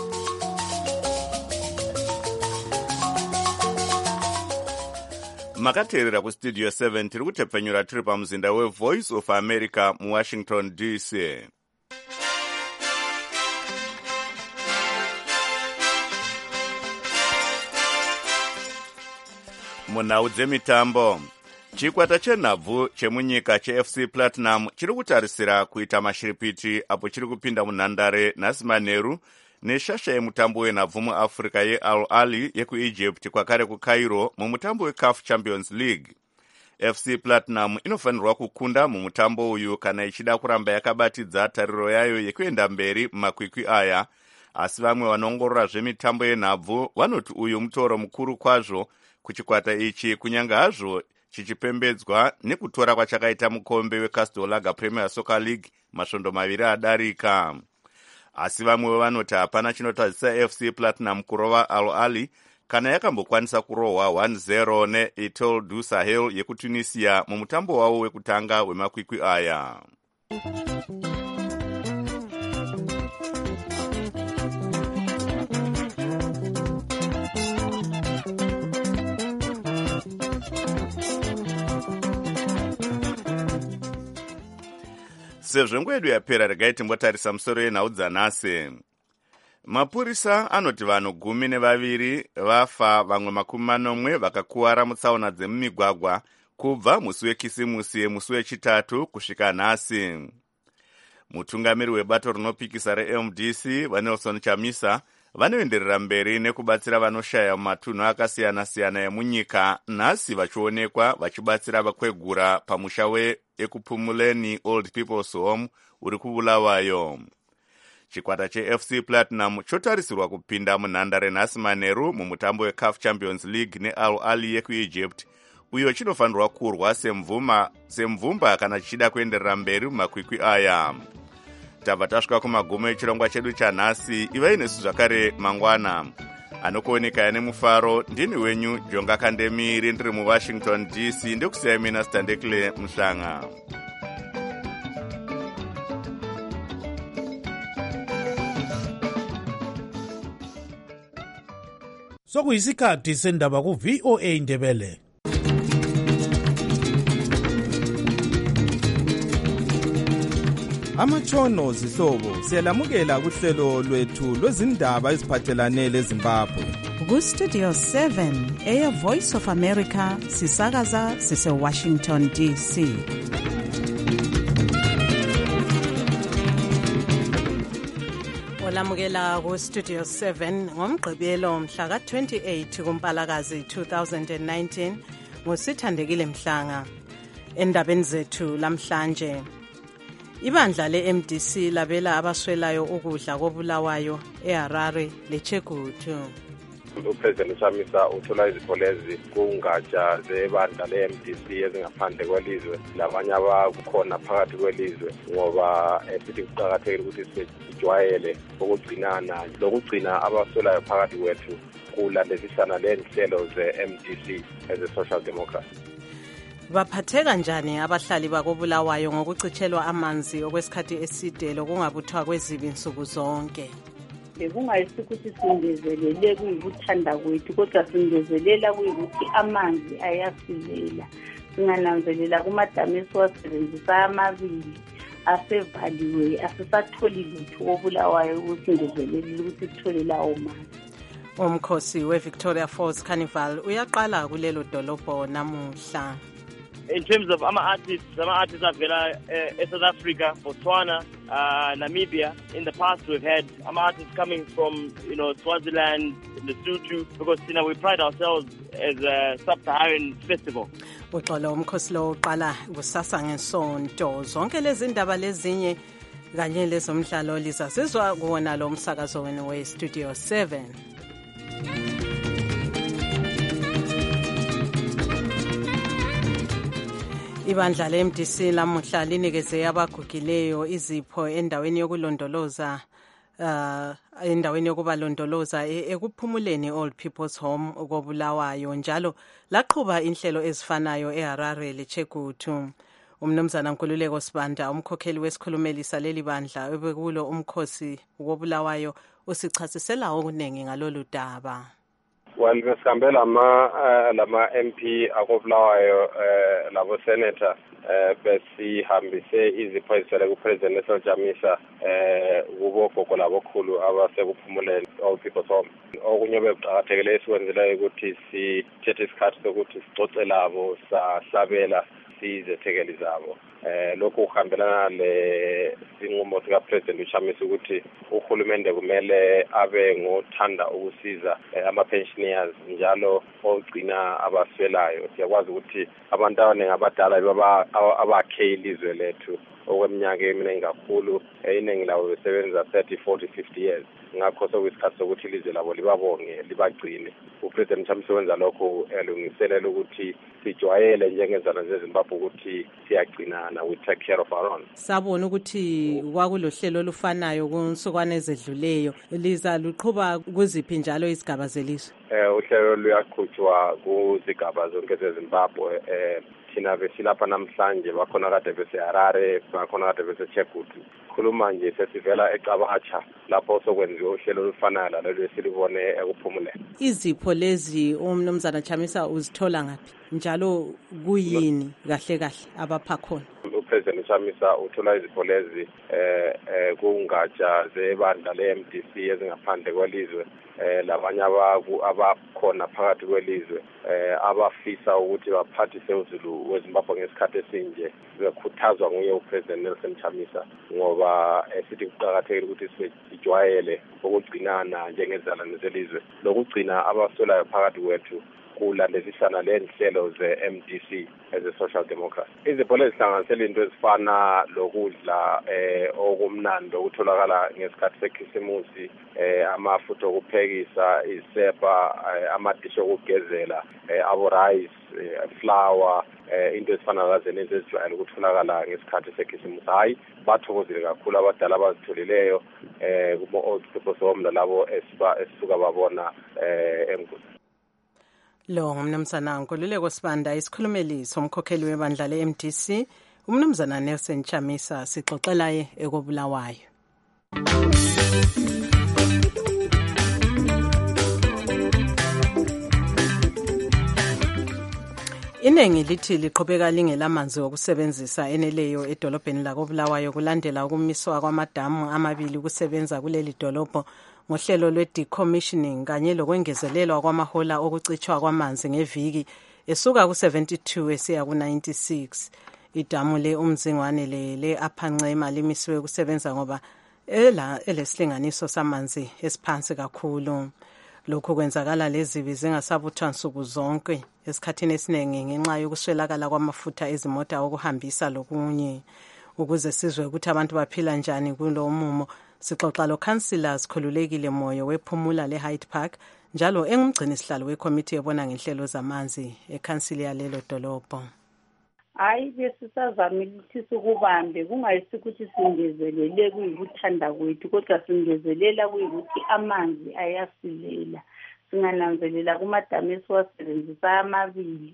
Makateerera kustudio 7 tiri kutepfenyura tiri pamuzinda weVoice of America muWashington DC. Munhau dzemitambo, chikwata chenhabvu chemunyika cheFC Platinum chiri kutarisira kuita mashiripiti apo chiri kupinda munhandare nhasi manheru neshasha yemutambo wenhabvu muAfrica yeAl Ahly yekuEgypt kwakare kuCairo mumutambo weCAF Champions League. FC Platinum inofanirwa kukunda mumutambo uyu kana ichida kuramba yakabatidza tariro yayo yekuenda mberi mumakwikwi aya, asi vamwe vanoongorora zvemitambo yenhabvu vanoti uyu mutoro mukuru kwazvo kuchikwata ichi, kunyange hazvo chichipembedzwa nekutora kwachakaita mukombe weCastle Lager Premier Soccer League masvondo maviri adarika. Asi vamwe vanoti hapana chinotadzisa FC Platinum kurova Al Ahly kana yakambokwanisa kurohwa 1-0 neEtoile du Sahel yekuTunisia mumutambo wavo wekutanga wemakwikwi aya. Sezvo nguva yedu yapera, regai timbotarisa musoro yenhau dzanhasi. Mapurisa anoti vanhu 12 vafa, vamwe 40 vakakuwara mutsaona dzemumigwagwa kubva musi wekisimusi musi wechitatu kusvika nhasi. Mutungamiri webato rinopikisa reMDC vaNelson Chamisa vanoenderera mberi nekubatsira vanoshaya mumatunhu akasiyana-siyana emunyika, nhasi vachionekwa vachibatsira vakwegura pamusha ekupumuleni Old People's Home uri kuBulawayo. Chikwata cheFC Platinum chotarisirwa kupinda munhandare nhasi manheru mumutambo weCAF Champions League neAl Ahly yekuEgypt, uyo chinofanirwa kurwa semvumba kana chichida kuenderera mberi mumakwikwi aya. Tabva tasvika kumagumo echirongwa chedu chanhasi. Ivai nesu zvakare mangwana. Anokuoneka nemufaro ndini wenyu Jonga Kandemiri ndiri muWashington DC, ndekusiyai mina Standekle Mhlanga.
Sokuyisikhathi sendaba ku-VOA Indebele.
Amatshono zihlobo siyalamukela kuhlelo lwethu lwezindaba eziphathelane leZimbabwe.
Ku-Studio 7 eya Voice of America sisakaza sise-Washington DC. Olamukela ku-Studio 7 ngomgqibelo mhla ka-28 kuMpalakazi 2019 ngosithandekile Mhlanga. Endabeni zethu lamhlanje, ibandla le-MDC labela abaswelayo ukudla koBulawayo eHarare leChegutu.
uPresident Chamisa uthola izipho lezi kungatsha zebandla le-MDC ezingaphandle kwelizwe labanye abakhona phakathi kwelizwe, ngoba sithi kuqakathekile ukuthi sijwayele ukugcinana lokugcina abaswelayo phakathi kwethu kulandisana lenhlelo ze-MDC as a social democrat.
Baphatheka njani abahlali bakoBulawayo ngokucitshelwa amanzi okwesikhathi eside lokungabuthwa kwezibi nsuku zonke?
Bekungayisi ukuthi singezelele kuyikuthanda kwethu, kodwa singezelela kuyikuthi amanzi ayasilela. Singananzelela kumadamu esiwasebenzisa amabili asevaliwe, asisatholi lutho koBulawayo ukuthi singezelele ukuthi sithole lawo manzi.
Umkhosi weVictoria Falls Carnival uyaqala kulelo dolobho namuhla.
In terms of artists avela South Africa, Botswana, Namibia. In the past, we've had artists coming from, Swaziland, Lesotho, because we pride ourselves as a sub-Saharan festival.
Uxolo umkhosi lo uqala kusasa ngesonto. Zonke lezi ndaba lezinye kanye lezomdlalo lizasizwa kuwona lo msakazo wenu we-Studio 7. Ibandla le-MDC lamuhla linikeze abagugileyo izipho endaweni yokubalondoloza ekuphumuleni Old People's Home koBulawayo, njalo laqhuba inhlelo ezifanayo eHarare leChegutu. Umnumzana Nkululeko Sibanda, umkhokheli wesikhulumelisa leli bandla ebekulo umkhosi koBulawayo, usichasisela okuningi ngalolu daba.
Well, mesihambe lama MP akoBulawayo labo senator besihambise izipho ezisele kuPresident Nelson Chamisa kubogogo labokhulu abasekuphumuleni Old People's Home. Okunye bekuqakathekile esikwenzelayo ukuthi sithethe isikhathi sokuthi sicoce labo sahlabela sizethekeli zabo. Lokhu uhambelana lesinqumo sikaPresident uChamisa ukuthi uhulumende kumele abe ngothanda ukusiza ama-pensioners njalo ogcina abaswelayo. Siyakwazi ukuthi abantu abaningi abadala abakhe ilizwe lethu okweminyaka eminingi kakhulu, iningi labo besebenza 30, 40, 50 years. Ngakho sokuyisikhathi sokuthi ilizwe labo libabonge, libagcine. uPresident Chamisa wenza lokho elungiselela ukuthi sijwayele njengezana zeZimbabwe ukuthi siyagcinana, we take care of our own.
Sabona ukuthi kwakulohlelo olufanayo kunsukwana ezedluleyo, liza luqhuba kuziphi njalo izigaba zelizwe?
Uhlelo luyaqhutshwa kuzigaba zonke zeZimbabwe. Thina besilapha namhlanje, bakhona kade beseHarare, bakhona kade beseChegutu. Khuluma nje sesivela eCabacha lapho sokwenziwa uhlelo olufanayo lalolu esilibone ekuphumuleni.
Izipho lezi umnumzana Chamisa uzithola ngaphi njalo kuyini kahle kahle abapha khona?
uPresident Chamisa uthola izipho lezi kungatsha zebandla le-MDC ezingaphandle kwelizwe labanye abakhona phakathi kwelizwe abafisa ukuthi baphathise uZulu weZimbabwe ngesikhathi esinje bekhuthazwa nguye uPresident Nelson Chamisa ngoba sithi kuqakathekile ukuthi sijwayele ukugcinana njengezizalwane zelizwe lokugcina abaswelayo phakathi kwethu kulandelisana lenhlelo ze-MDC as a social democrat. Izipho lezihlanganisela into ezifana lokudla okumnandi okutholakala ngesikhathi sekhisimusi, amafutha okuphekisa, isepa, amadisho okugezela, rice, flour, into ezifana lazenezo ezijwayele ukutholakala ngesikhathi sekhisimusi. Hayi bathokozile kakhulu abadala abazitholileyo kuma-old people home nalabo esisuka babona eMgungundlovu.
Lo ngumnumzana Nkululeko Sibanda, isikhulumeli somkhokheli webandla le-MDC, umnumzana Nelson Chamisa, sixoxela ekobulawayo. Iningi lithi liqhubeka lingelamanzi okusebenzisa eneleyo edolobheni lakobulawayo kulandela ukumiswa kwamadamu amabili kusebenza kuleli dolobho ngohlelo lwe-decommissioning kanye lokwengezelelwa kwamahola okucitshwa kwamanzi ngeviki esuka ku-72 esiya ku-96. Idamu le-Umzingwane le-Aphancema limisiwe kusebenza ngoba elesilinganiso samanzi esiphansi kakhulu. Lokhu kwenzakala lezibi zingasabuthwa nsuku zonke esikhathini esiningi ngenxa yokuswelakala kwamafutha ezimota okuhambisa lokunye. Ukuze sizwe ukuthi abantu baphila njani kulo mumo, sixoxa lo-Councillor Sikhululekile Moyo wePhumula le-Hyde Park njalo engumgcini sihlalo wekomiti ebona ngenhlelo zamanzi ekhansili yalelo dolobho.
Hayi besisazamile ukuthi sikubambe kungayisi ukuthi singezelele kuyikuthanda kwethu kodwa singezelela kuyikuthi amanzi ayasilela. Singananzelela kumadamu esiwasebenzisa amabili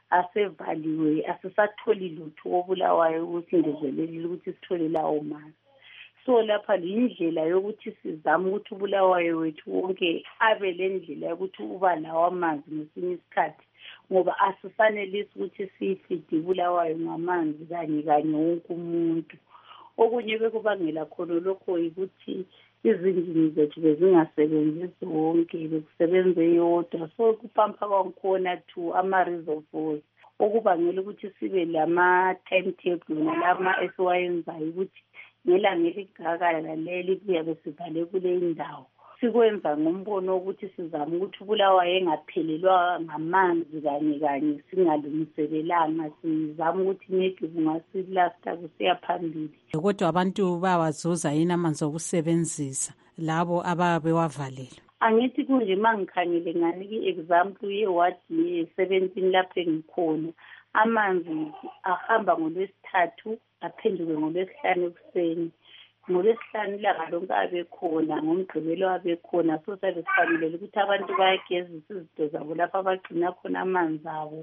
asevaliwe asisatholi lutho kobulawayo ukuthi singezelelile ukuthi sithole lawo manzi. So lapha lindlela yokuthi sizame ukuthi ubulawayo wethu wonke abe lendlela yokuthi uba lawo amanzi ngesinye isikhathi ngoba asifanelisi ukuthi sifide ubulawayo ngamanzi kanye wonke umuntu. Okunye bekubangela khona lokho ukuthi izinjini zethu bezingasebenzi zonke bekusebenze yodwa so kupampa kwakhona to ama-reservoirs okubangela ukuthi sibe lama-timetable nalama esiwayenzayo ukuthi ngelanga eligakala leli kuyabe sivale kule indawo. Sikwenza ngombono wokuthi sizame ukuthi ubulawayo engaphelelwa ngamanzi kanye singalungiselelanga sizame ukuthi maybe kungasilasta kusiya phambili.
Kodwa abantu bawazuza yini amanzi okusebenzisa labo ababewavalelwe?
Angithi kunje mangikhangele nganike i-example ye-ward ye-17 lapho engikhona amanzi ahamba ngoLwesithathu aphenduke ngoLwesihlanu ekuseni. NgoLwesihlanu ilanga lonke abekhona ngoMgqibelo abekhona so sabe sifanele ukuthi abantu bayagezisa izinto zabo lapho abagcina khona amanzi abo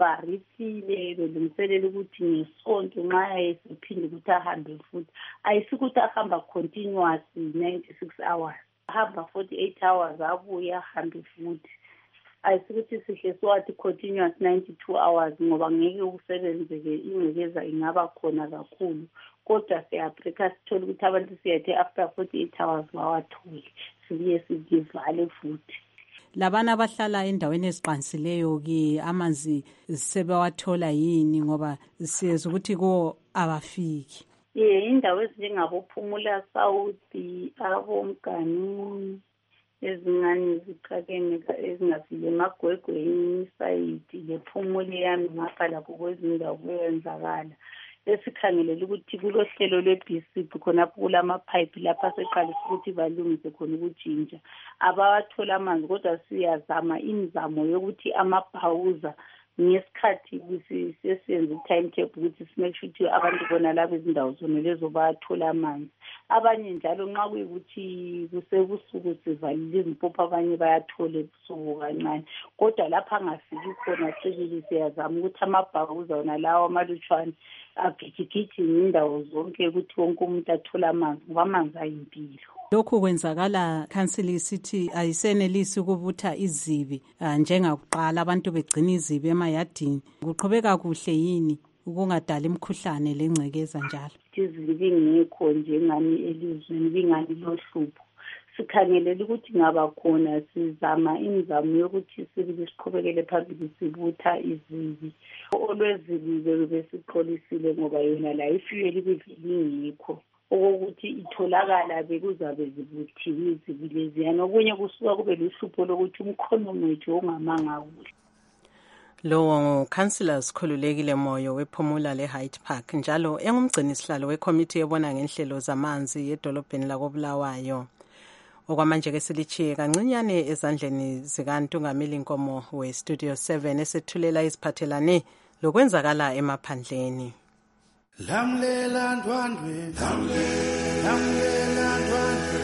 barifile belungiselela ukuthi ngesonto nxa esiphinde ukuthi ahambe futhi ayisikuthi ahamba continuous 96 hours ahamba 48 hours abuye ahambe futhi ayisikuthi sihle siwathi continuous 92 hours ngoba ngeke ukusebenzeke ingcekeza ingaba khona kakhulu kodwa siyabreaka sithole ukuthi abantu siyathe after 48 hours bawathole sibuye sivale futhi.
Labana abahlala endaweni eziqansileyo ki amanzi sebewathola yini ngoba siyeza ukuthi ko abafiki?
Indawo ezinjengaboPhumula South, aboMganu ezingane ziqakene ezingafile emagwegweni sayidi lePhumula yami ngapha lapho kwezindawo kuyenzakala. Esikhangelela ukuthi kulohlelo lwe-BC khonapho kulamapipe lapha seqalisa ukuthi balungise khona ukujinja abawathola amanzi kodwa siyazama imizamo yokuthi amabhawuza ngesikhathi sesiyenza i-timetable ukuthi simake sure ukuthi abantu bona labo izindawo zona lezo bayathola amanzi. Abanye njalo nxa kuyikuthi kusebusuku sivalile izimpompo abanye bayathola ebusuku kancane kodwa lapha angafiki khona sibili siyazama ukuthi amabhawuza wona lawo amalutshwane agijigijime indawo zonke ukuthi wonke umuntu athola amanzi ngoba amanzi ayimpilo.
Lokhu kwenzakala council isithi ayisenelisi ukubutha izibi njengakuqala abantu begcina izibi emayadini. Kuqhubeka kuhle yini
kungadala imikhuhlane lengcekeza njalo.
Izinto bingekho njengani elizweni bingani lohlupho. Sikhangelela ukuthi ngaba khona sizama imizamo yokuthi sibe siqhubekele phambili sibutha izibi. Olwezibi besixolisile ngoba yona la ifuyeli bevingekho. Okokuthi itholakala bekuzabe zibuthiwe izibi leziyana. Okunye kusuka kube luhlupho lokuthi umkhono wethu ongamanga kuhle.
Lo Councillor Sikhululekile Moyo wePhumula leHyde Park njalo engumgcini sihlalo weCommittee ebona ngenhlelo zamanzi edolobheni lakoBulawayo. Okwamanje ke silichiye kancinyane ezandleni zikaNtungameli Nkomo weStudio 7 esethulela iziphathelane lokwenzakala emaphandleni.
Lamlela ndwandwe, lamlela ndwandwe,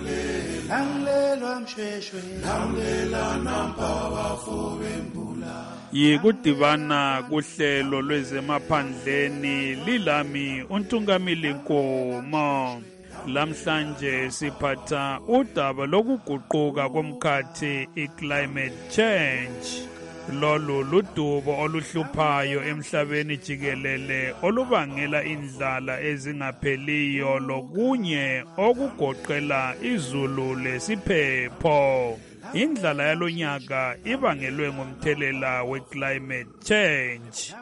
lamlelwa msheshwe, lamlela nampa bafowembula. Yikudibana kuhlelo lwezemaphandleni lilami uNtungameli Nkomo. Lamhlanje siphatha udaba lokuguquka komkhathi i-climate change. Lolu ludubo oluhluphayo emhlabeni jikelele olubangela indlala ezingapheliyo lokunye okugoqela izulu lesiphepho. Indlala yalonyaka ibangelwe ngumthelela we-climate change.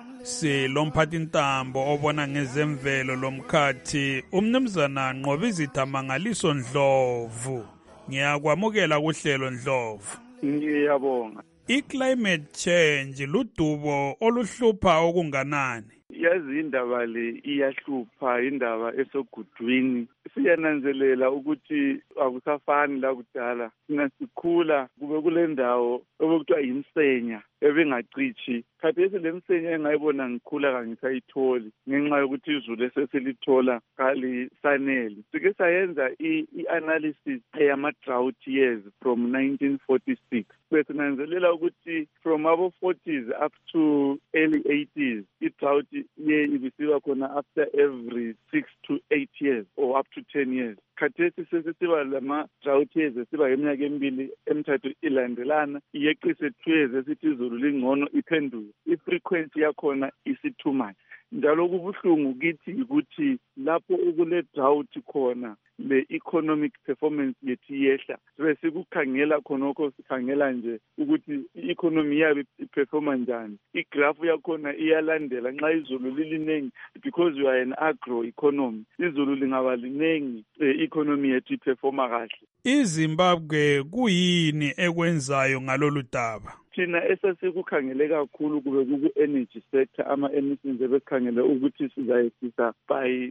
Silomphathintambo obona ngezemvelo lomkhathi umnumzana Nqobizitha Mangaliso Ndlovu. Ngiyakwamukela kuhlelo Ndlovu.
Ngiyabonga.
I-climate change ludubo oluhlupha okunganani?
Yazi indaba le iyahlupha, indaba esogudwini. Siyananzelela ukuthi akusafani la kudala. Sina sikhula kube kule ndawo okuthiwa yiMsenya ebingacithi. Khathesi le Msenya engayibona ngikhula kangisayitholi ngenxa yokuthi izulu esesilithola kalisanele. Sike sayenza i-analysis eyama-drought years from 1946. Besinanzelela ukuthi from abo 40s up to early 80s, i-drought ye ibisiba khona after every 6 to 8 years or up to 10 years. Khathesi sesiba lama-drought years esiba iminyaka emibili emithathu ilandelana, iyeqise 2 years esithi izulu lingcono iphenduke. I-frequency yakhona isi-too much. Njalo kubuhlungu kithi ukuthi lapho ukule drought khona le economic performance yethu yehla. Besikukhangela khonokho sikhangela nje ukuthi i-economy yabe iperforma njani. Igraph yakhona iyalandela nxa izulu lilinengi because we are an agro economy. Izulu lingaba linengi economy yethu iperforma kahle.
iZimbabwe kuyini ekwenzayo ngalolu daba?
Thina esasikukhangele kakhulu kube ku-energy sector, ama-emissions ebesikhangele ukuthi sizayehlisa by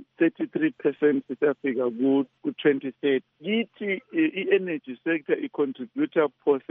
33% sisafika ku-2030. Kithi i-energy sector icontributor phose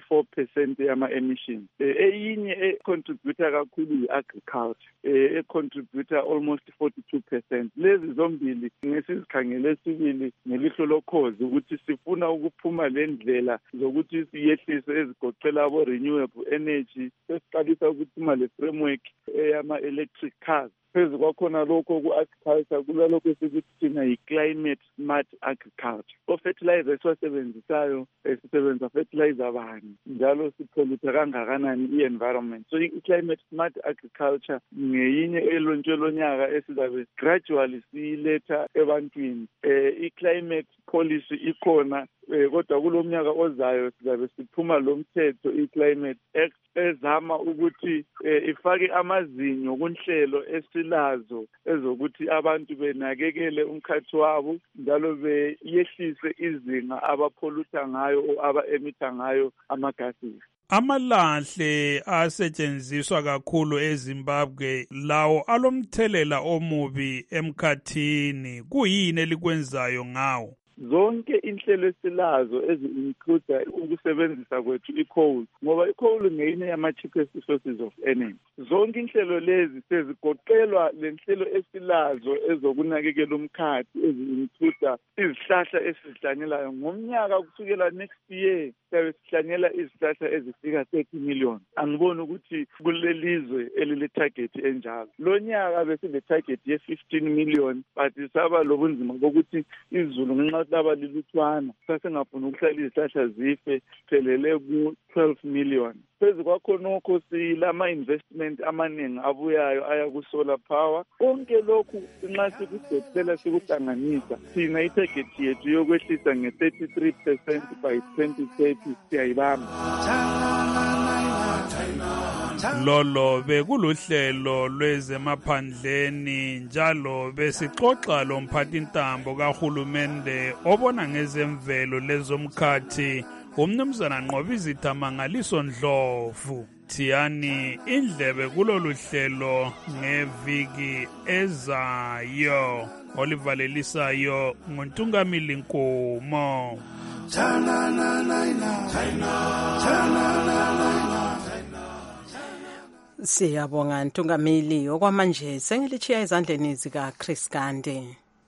44% yama-emissions. Eyinye econtributor kakhulu yi-agriculture, econtributor almost 42%. Lezi zombili ngesizikhangele sibili ngelihlo lokhozi ukuthi sifuna ukuphuma le ndlela zokuthi siyehlise ezigoqela abo-renewable energy, sesiqalisa ukuphuma le framework eyama-electric cars. Phezu kwakhona lokho ku-agriculture kulalokho esikuthi thina yi-climate smart agriculture. O-fertilizer esiwasebenzisayo sisebenzisa fertilizer bani njalo sipollute kangakanani i-environment. So i-climate smart agriculture ngeyinye elontshwe lonyaka esizabe gradually siyiletha ebantwini. I-climate policy ikhona kodwa kulomnyaka ozayo sizabe siphuma lo mthetho i-Climate Act ezama ukuthi ifake amazinyo kunhlelo esilazo ezokuthi abantu benakekele umkhathi wabo njalo beyehlise izinga abapholuta ngayo o aba-emitha ngayo amagases.
Amalahle asetshenziswa kakhulu eZimbabwe lawo alomthelela omubi emkhathini. Kuyini elikwenzayo ngawo?
Zonke inhlelo esilazo ezi-include ukusebenzisa kwethu i-coal, ngoba i-coal ngeyinye yama-cheapest sources of energy. Zonke inhlelo lezi sezigoqelwa le nhlelo esilazo ezokunakekela umkhathi ezi-include izihlahla esizihlanyelayo. Ngomnyaka kusukela next year siyabe sihlanyela izihlahla ezifika 30 million. Angiboni ukuthi kulelizwe elile-target enjalo. Lo nyaka besile-target ye-15 million, but saba lobunzima bokuthi izulu ngenxa laba lilutshwana sasingafuna ukuhlala izihlahla zife siphelele ku-12 million. Phezu kwakho nokho silama-investment amaningi abuyayo aya ku-solar power. Konke lokhu nxa sikudedisela sikuhlanganisa thina itarget yethu yokwehlisa nge-33% by 2030 siyayibamba.
Lolo bekuluhlelo lwezemaphandleni njalo besixoxa lomphathintambo kahulumende obona ngezemvelo lezomkhathi umnumzana Nqobizitha Mangaliso Ndlovu. Thiyani indlebe kulolu hlelo ngeviki ezayo olivalelisayo nguNtungamili Nkomo.
Siyabonga Ntungamili. Okwamanje sengilichiya ezandleni zika Chris Gande.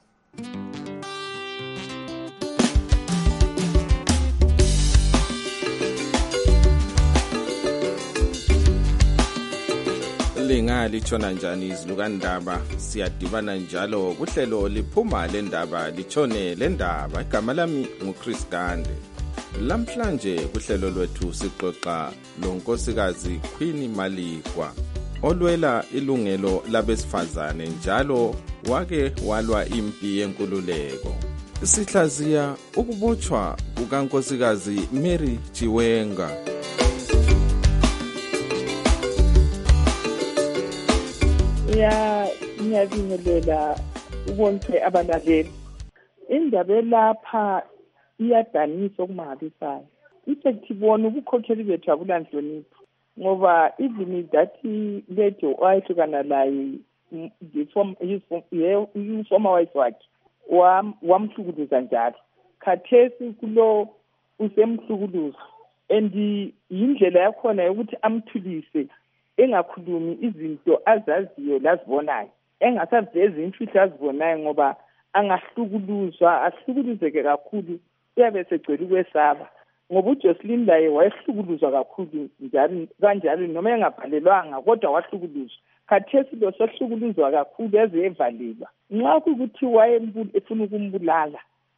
Lingalitshona njani izilukandaba siyadibana njalo kuhlelo liphuma lendaba litshone lendaba. Igama lami nguChris Gande. Lamhlanje kuhlelo lwethu sixoxa lonkosikazi Queen Malikwa olwela ilungelo labesifazane njalo wake walwa impi yenkululeko. Sihlaziya ukubotshwa kukankosikazi Mary Chiwenga.
Ngiyabingelela bonke abalaleli. Indaba lapha iyadanisa okumangalisayo. Isethibona ubukhokheli bethu abulanhlonipho ngoba even dathi lejo owayehlukana laye former wife wakhe wamhlukuluza njalo. Khathesi kulo usemhlukuluza and yindlela yakhona yokuthi amthulise engakhulumi izinto azaziyo lazibonayo, engasavezi imfihlo azibonayo ngoba angahlukuluzwa ahlukuluzeke kakhulu uyabe segcwele ukwesaba ngoba uJocelyn laye wayehlukuluzwa kakhulu njalo kanjalo noma engabhalelwanga kodwa wahlukuluzwa. Khathesi lo sohlukuluzwa kakhulu yaze evalelwa nxa kukuthi efuna ukumbulala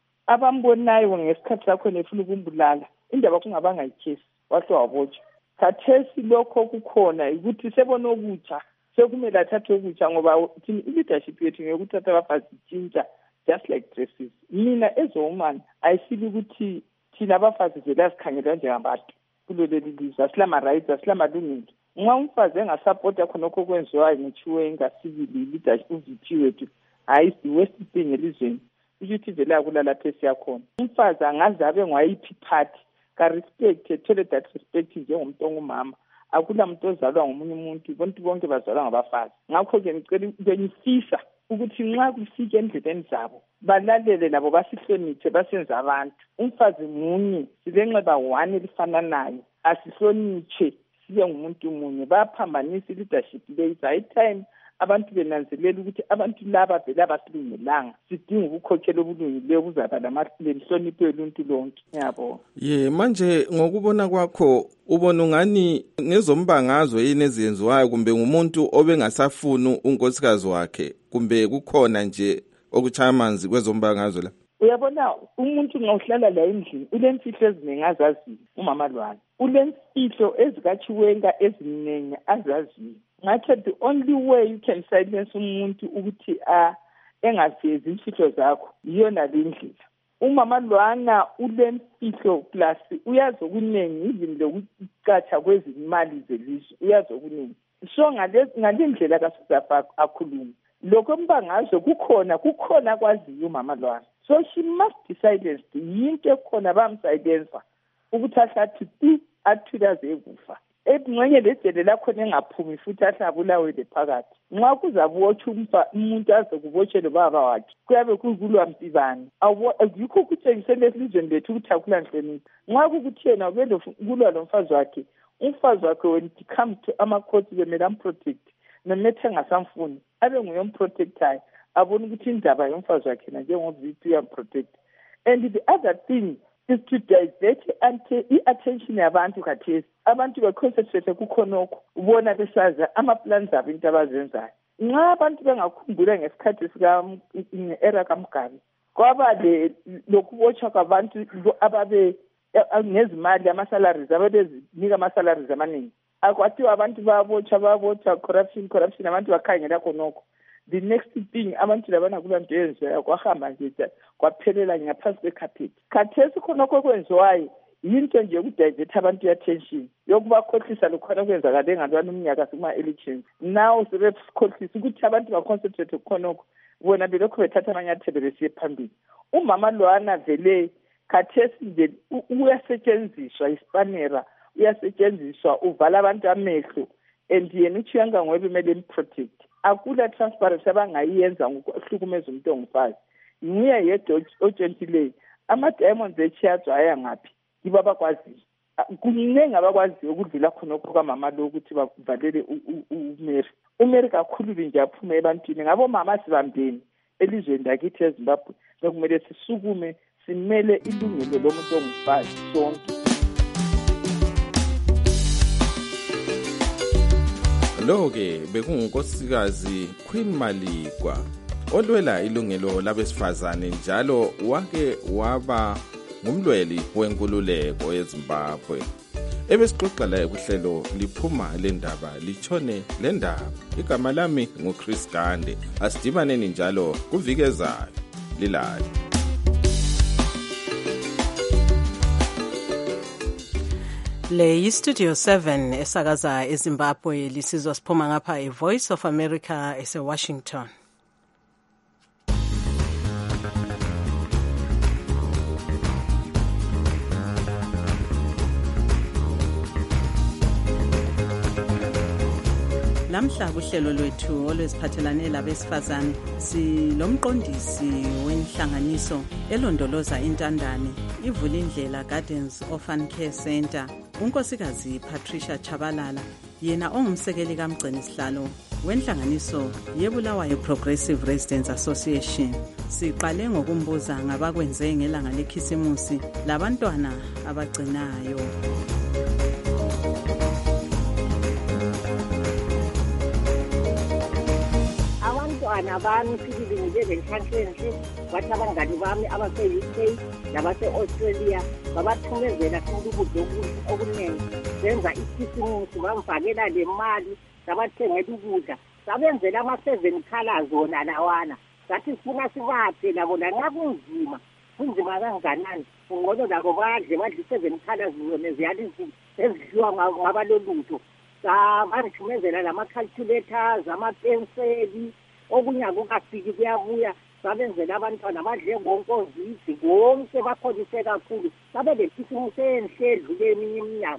abambonayo ngesikhathi sakho efuna ukumbulala indaba kungabanga ikhesi wahle wabotshwa. Khathesi lokho kukhona ukuthi sebona okutsha sekumele athathe okutsha ngoba i-leadership yethu ngekuthatha abafazi itshintsha just like dresses. Mina as a woman I feel ukuthi thina abafazi vele asikhangela njengabantu kuleli lizwe asilama-rights asilamalungelo. Nxa umfazi engasapota khonokho okwenziwayo ngeChiwenga civil leadership uVP wethu hayi si-worst thing elizweni ukuthi vele akulala phesi yakhona. Umfazi angaze abe ngwayiphi party ka-respect ethole that respect njengomuntu ongumama. Akula muntu ozalwa ngomunye umuntu, bonke bonke bazalwa ngabafazi. Ngakho-ke ngifisa ukuthi nxa kufika endleleni zabo balalele labo basihloniphe basenze abantu. Umfazi munye silenxeba 1 elifananayo asihloniphe sibe ngumuntu munye. Bayaphambanisa i-leadership leyi. High time abantu benanzelela ukuthi abantu laba vele abasilungelanga sidinga ukukhokhela obulungileyo kuzaba lenhlonipho yoluntu lonke. Ngiyabonga.
Manje ngokubona kwakho ubona ungani ngezombangazwe yini eziyenziwayo kumbe ngumuntu obengasafuni unkosikazi wakhe kumbe kukhona nje okuchaya amanzi kwezombangazwe la?
Uyabona umuntu ngohlala la endlini ulemfihlo eziningi azaziyo. Umama Lwana ulemfihlo ezikaChiwenga eziningi azaziyo. Ngathi the only way you can silence umuntu ukuthi engavezi imfihlo zakho iyona le ndlela. Umama Lwana ulemfihlo plus uyazi okuningi even lokucatsha kwezimali zelizwe uyazi okuningi. So ngale ndlela kasuzafa akhuluma. Lokho mbangazwe kukhona kwaziyo umama Lwana. So she must be silenced. Yinto ekhona bamsilenza ukuthi ahlathi athulaze ekufa. Ebungcenye ledele lakhona engaphumi futhi ahlabulawele phakathi. Nxa kuzabotshwa umuntu aze kubotshelwe baba wakhe kuyabe kukulwa mpibani. Yikho ukuthengisela elizweni lethu ukuthi akulanhlonipho. Nxa kukuthi yena ubele kulwa lomfazi wakhe, umfazi wakhe when it comes to amakhosi bemele amprotect nomethe ngasamfuni abe nguyomprotectayo abona ukuthi indaba yomfazi wakhe njengo-VP uyamprotect. And the other thing is to divert i-attention yabantu khathesi. Abantu beconcentrate kukhonokho ubona besaza ama-plans abo into abazenzayo. Nxa abantu bengakhumbula ngesikhathi sika-era kaMugabe kwaba lokubotshwa kwabantu ababe ngezimali ama-salaries ababezinika ama-salaries amaningi. Akwathiwa abantu babotshwa corruption abantu bakhangela khonokho. The next thing abantu labana kulanto yenziwayo kwahamba nje kwaphelela ngaphansi kwekhapheti. Khathesi khonokho kwenziwayo yinto nje yokudivert abantu attention yokubakhohlisa lokhona kwenzakale ngalwana umnyaka kuma-elections. Now sebekhohlisa ukuthi abantu baconcentrate khonokho bona belokhu bethatha amanyathelo besiye phambili. Umama lwana vele khathesi nje uyasetshenziswa isipanera, uyasetshenziswa uvala abantu amehlo, and yena uthiyanga ngoba kumele improtect. Akula transparency abangayiyenza ngokuhlukumeza umuntu ongumfazi. Nguye yedwa otshentileyo. Ama-diamonds echiyazwa aya ngaphi yibo abakwaziyo. Kuningi abakwaziyo ukudlula khonokho kamama lo ukuthi bavalele uMary. uMary kakhulu nje aphuma ebantwini. Ngabomama sibambeni elizweni lakithi eZimbabwe bekumele sisukume simele ilungelo lomuntu ongumfazi sonke.
Lo-ke bekungunkosikazi Queen Maligwa olwela ilungelo labesifazane njalo wake waba ngumlweli wenkululeko eZimbabwe. Ebesixoxa la kuhlelo liphuma lendaba litshone lendaba. Igama lami nguChris Gande. Asidibaneni njalo kuvikezayo lilali.
Le yiStudio 7 esakaza eZimbabwe lisizwa siphuma ngapha eVoice of America eseWashington. Lamhla kuhlelo lwethu olweziphathelane labesifazane silomqondisi wenhlanganiso elondoloza intandane ivula indlela Gardens Orphan Care Center unkosikazi Patricia Chabalala yena ongumsekeli kamgcini sihlalo wenhlanganiso yeBulawayo Progressive Residents Association. Siqale ngokumbuza ngabakwenze ngelanga lekhisimusi labantwana abagcinayo.
Abantwana bami sibili njengenhlanhlenhle bathi abangani bami abase-UK nabase-Australia babathumezela ukudla okuningi benza ikhisimusi bamfakela le mali sabathengela ukudla sabenzela ama-7 colors wona lawana sathi sifuna sibaphe labo lanxa kunzima kanganani ungcono labo badle 7 colors zona ziyali ezidliwa ngabalolutho sabangithumezela lama-calculators amapenseli okunye akukafiki kuyabuya sabenzela abantwana badle ngonkozisi konke bakholise kakhulu sabe le khisimusi enhle edlule eminye iminyaka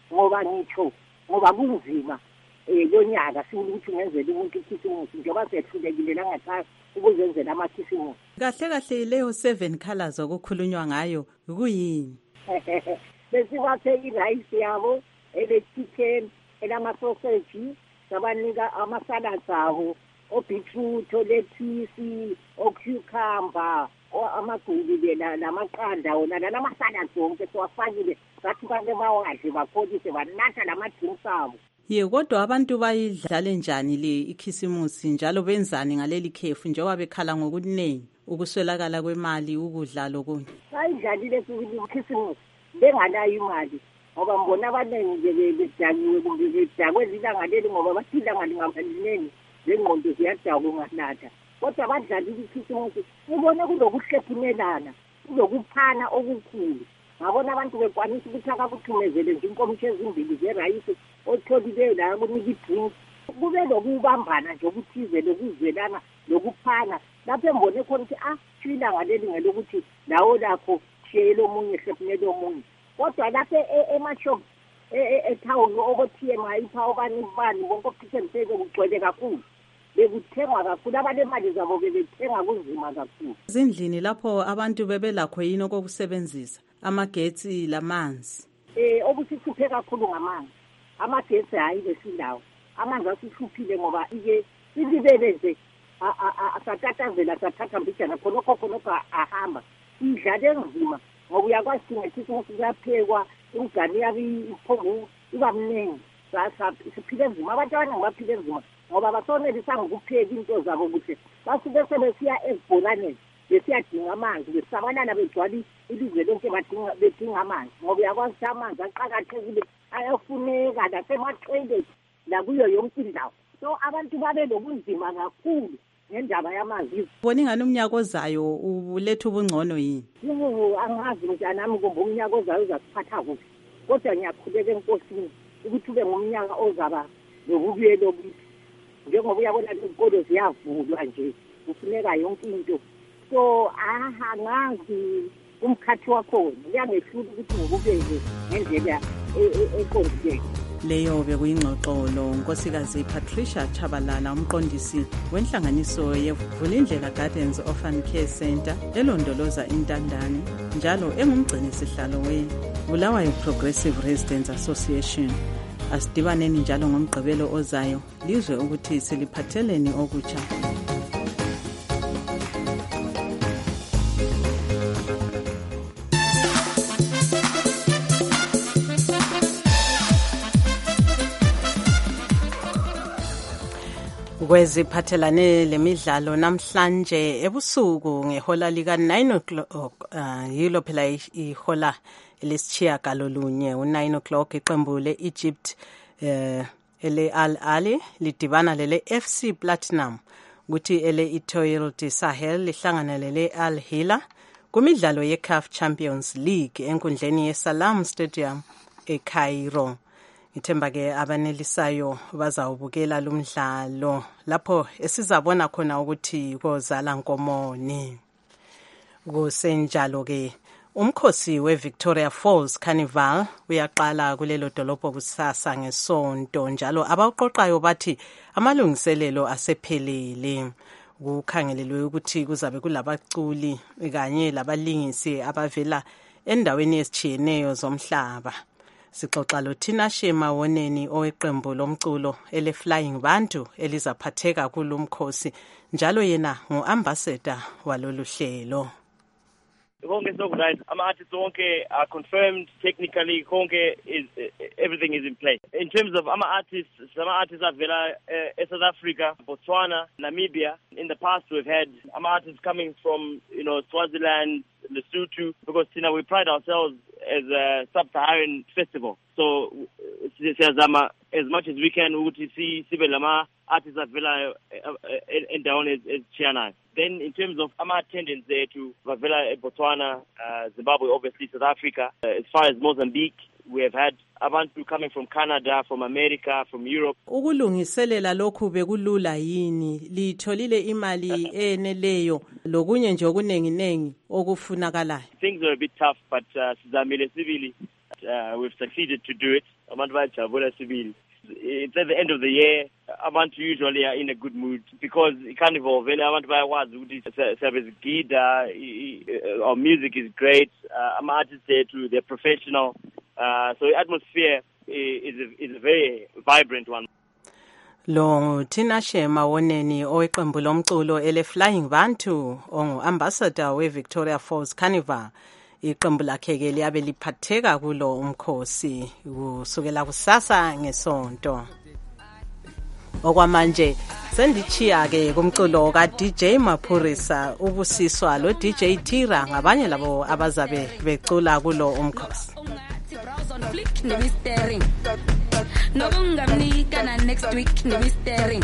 ngoba kunzima lonyaka sifuna ukuthi ngenzele umuntu ikhisimusi njengoba sehlulekile langathasa ukuzenzela amakhisimusi.
Kahle leyo 7 colors okukhulunywa ngayo kuyini?
Besibaphe irayisi yabo ele-chicken elama-sausage sabanika ama-salads abo o-beetroot, olethisi, o-cucumber, amaguli namaqanda wona nama-salads wonke siwafakile sathi bake bawadle bakholise banatha lama-drinks abo.
Kodwa abantu bayidlale njani le ikhisimusi njalo benzani ngaleli khefu njengoba bekhala ngokuningi ukuswelakala kwemali ukudla lokunye?
Bayidlalile ikhisimusi benganayo imali ngoba mbona abaningi nje bedakiwe kumbe bedakwe lilanga leli ngoba bathi ilanga lingabalineni lengqondo ziyadakwa unganatha. Kodwa badlalile ikhisimusi ubone kulokuhlephumelana kulokuphana okukhulu. Ngabona abantu bekwanisa ukuthi akakuthumezele nje inkomishi ezimbili zerayisi otholileyo la kunika idrink kube lokubambana nje okuthize lokuzwelana lokuphana lapho embone khona ukuthi ilanga leli ngelokuthi lawo lakho shayela omunye hlephumela omunye. Kodwa lapho emashop etown okuthiye ipha obani bonke ophisenseke kugcwele kakhulu bekuthengwa kakhulu abanemali zabo bebethenga kunzima kakhulu.
Ezindlini lapho abantu bebelakho yini okokusebenzisa amagetsi lamanzi?
Obusithuphe kakhulu ngamanzi. Amagetsi hayi besilawo. Amanzi asihluphile ngoba ilibele nje asatatazela sathatha mbijana khonokho ahamba. Idlale nzima ngoba uyakwazi ukuthi kuyaphekwa ingane yabi iphongo iba mningi. Siphile nzima abantu abaningi baphile nzima ngoba basonelisa ngokupheka into zabo kuhle basuke sebesiya ezibholaneni besiyadinga amanzi besabanana begcwala ilizwe lonke bedinga amanzi ngoba uyakwazi ukuthi amanzi aqakathekile ayafuneka nasema-toilet nakuyo yonke indawo. So abantu babe nobunzima kakhulu ngendaba yamanzi.
Bona ingane umnyaka ozayo uletha ubungcono yini?
Angazi mntanami kumbe umnyaka ozayo uzasiphatha kuphi, kodwa ngiyakhuleka enkosini ukuthi ube ngumnyaka ozaba nobubuyelo obuhle. Njengoba uyabona izikolo ziyavulwa nje kufuneka yonke into. So angazi umkhathi wakho uyangehlula ukuthi ngokubeke ngendlela eqondile.
Leyo bekuyingxoxolo unkosikazi Patricia Chabalala, umqondisi wenhlanganiso yeVulindlela Gardens Orphan Care Center elondoloza intandane, njalo engumgcini sihlalo weBulawayo Progressive Residents Association. Asidibaneni njalo ngomgqibelo ozayo lizwe ukuthi siliphatheleni okutsha. Kweziphathelane lemidlalo namhlanje ebusuku ngehola lika 9 o'clock yilo phela ihola elesitshiya galolunye u9 o'clock iqembu leEgypt ele Al Ahly lidibana lele FC Platinum, kuthi ele Etoile du Sahel lihlangana lele Al Hilal kumidlalo yeCAF Champions League enkundleni yeSalam Stadium eCairo. Ngithemba ke abanelisayo bazawubukela lumdlalo lapho esizabona khona ukuthi kozala nkomoni. Kusenjalo ke umkhosi weVictoria Falls Carnival uyaqala kulelo dolopho kusasa ngesonto, njalo abaqoqayo bathi amalungiselelo asephelele. Kukhangelelwe ukuthi kuzabe kulabaculi kanye labalingisi abavela endaweni ezitshiyeneyo zomhlaba. Sixoxa loThina Shema Woneni oweqembu lomculo ele Flying Bantu elizaphatheka kulumkhosi, njalo yena nguambassador walolu hlelo.
Konke sokuzayo ama-artists wonke are confirmed technically, konke is everything is in place. In terms of ama-artists, some artists avela South Africa, Botswana, Namibia. In the past we've had ama-artists coming from Swaziland, Lesotho, because we pride ourselves as a sub-Saharan festival. So as much as we can ukuthi sibe lama artists avela endaweni ezitshiyenayo. Then in terms of ama attendance there to Vavela, Botswana, Zimbabwe, obviously South Africa, as far as Mozambique, we have had abantu coming from Canada, from America, from Europe.
Ukulungiselela lokhu bekulula yini? Litholile imali eneleyo lokunye nje okunenginengi okufunakalayo?
Things are a bit tough, but sizamile sibili we've succeeded to do it. Abantu bayajabula sibili. It's at the end of the year. Abantu usually are in a good mood because carnival vele abantu bayakwazi ukuthi sabezigida, our music is great, ama artists there too, they're professional, so the atmosphere is a very vibrant one.
Lo Thina Shema Woneni oweqembu lomculo ele Flying Bantu ongu-ambassador weVictoria Falls Carnival. Iqembu lakhe ke liyabe liphatheka kulo umkhosi kusukela kusasa ngesonto. Okwamanje sendichiya ke kumculo ka DJ Maphorisa ubusiswa lo DJ Tira ngabanye labo abazabe becula kulo umkhosi.
Nobungamnika na next week ni mistering.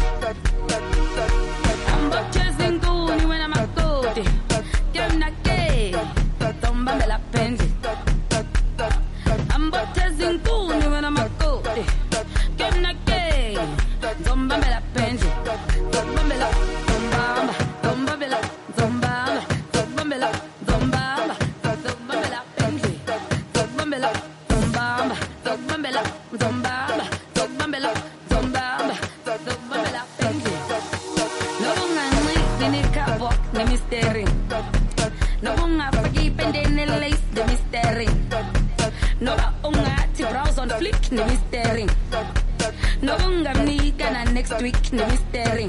I'm chasing gooni when I'm a goat. Get na gay. Tomba me la penzi. I'm chasing gooni when I'm a goat. Get na gay. Tomba me la penzi. Tomba me la tomba. Tomba me la tomba. Tomba me la tomba. Tomba me la penzi. Tomba me la tomba. Tomba me la tomba. Ni mistering. No bungamnika na next week ni mistering.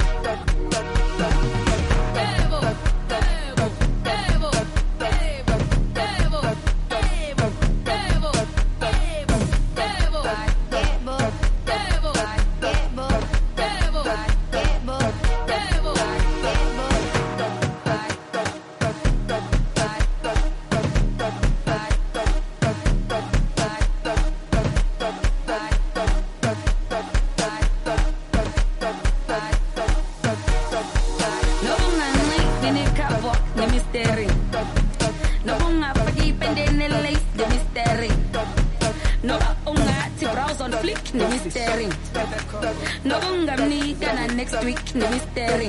nokungamnika na next week nemistering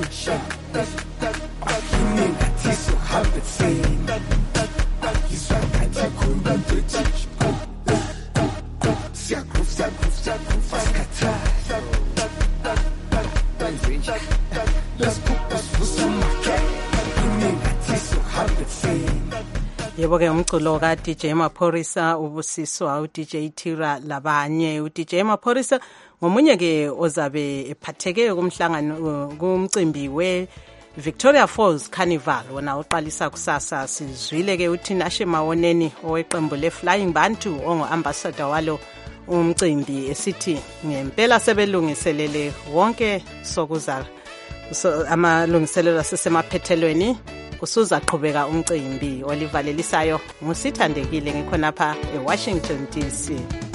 Yebo-ke umculo ka-DJ Maphorisa ubusiswa u-DJ Tira labanye. u-DJ Maphorisa ngomunye-ke ozabe ephatheke kumhlangano kumcimbi we-Victoria Falls Carnival wona uqalisa kusasa. Sizwile-ke uThinashe Mawoneni oweqembu le-Flying Bantu ongu-ambassador walo umcimbi esithi ngempela sebelungiselele wonke sokuza amalungiselelo asesemaphethelweni usuza qhubeka umcimbi olivalelisayo ngusithandekile ngikhonapha eWashington DC.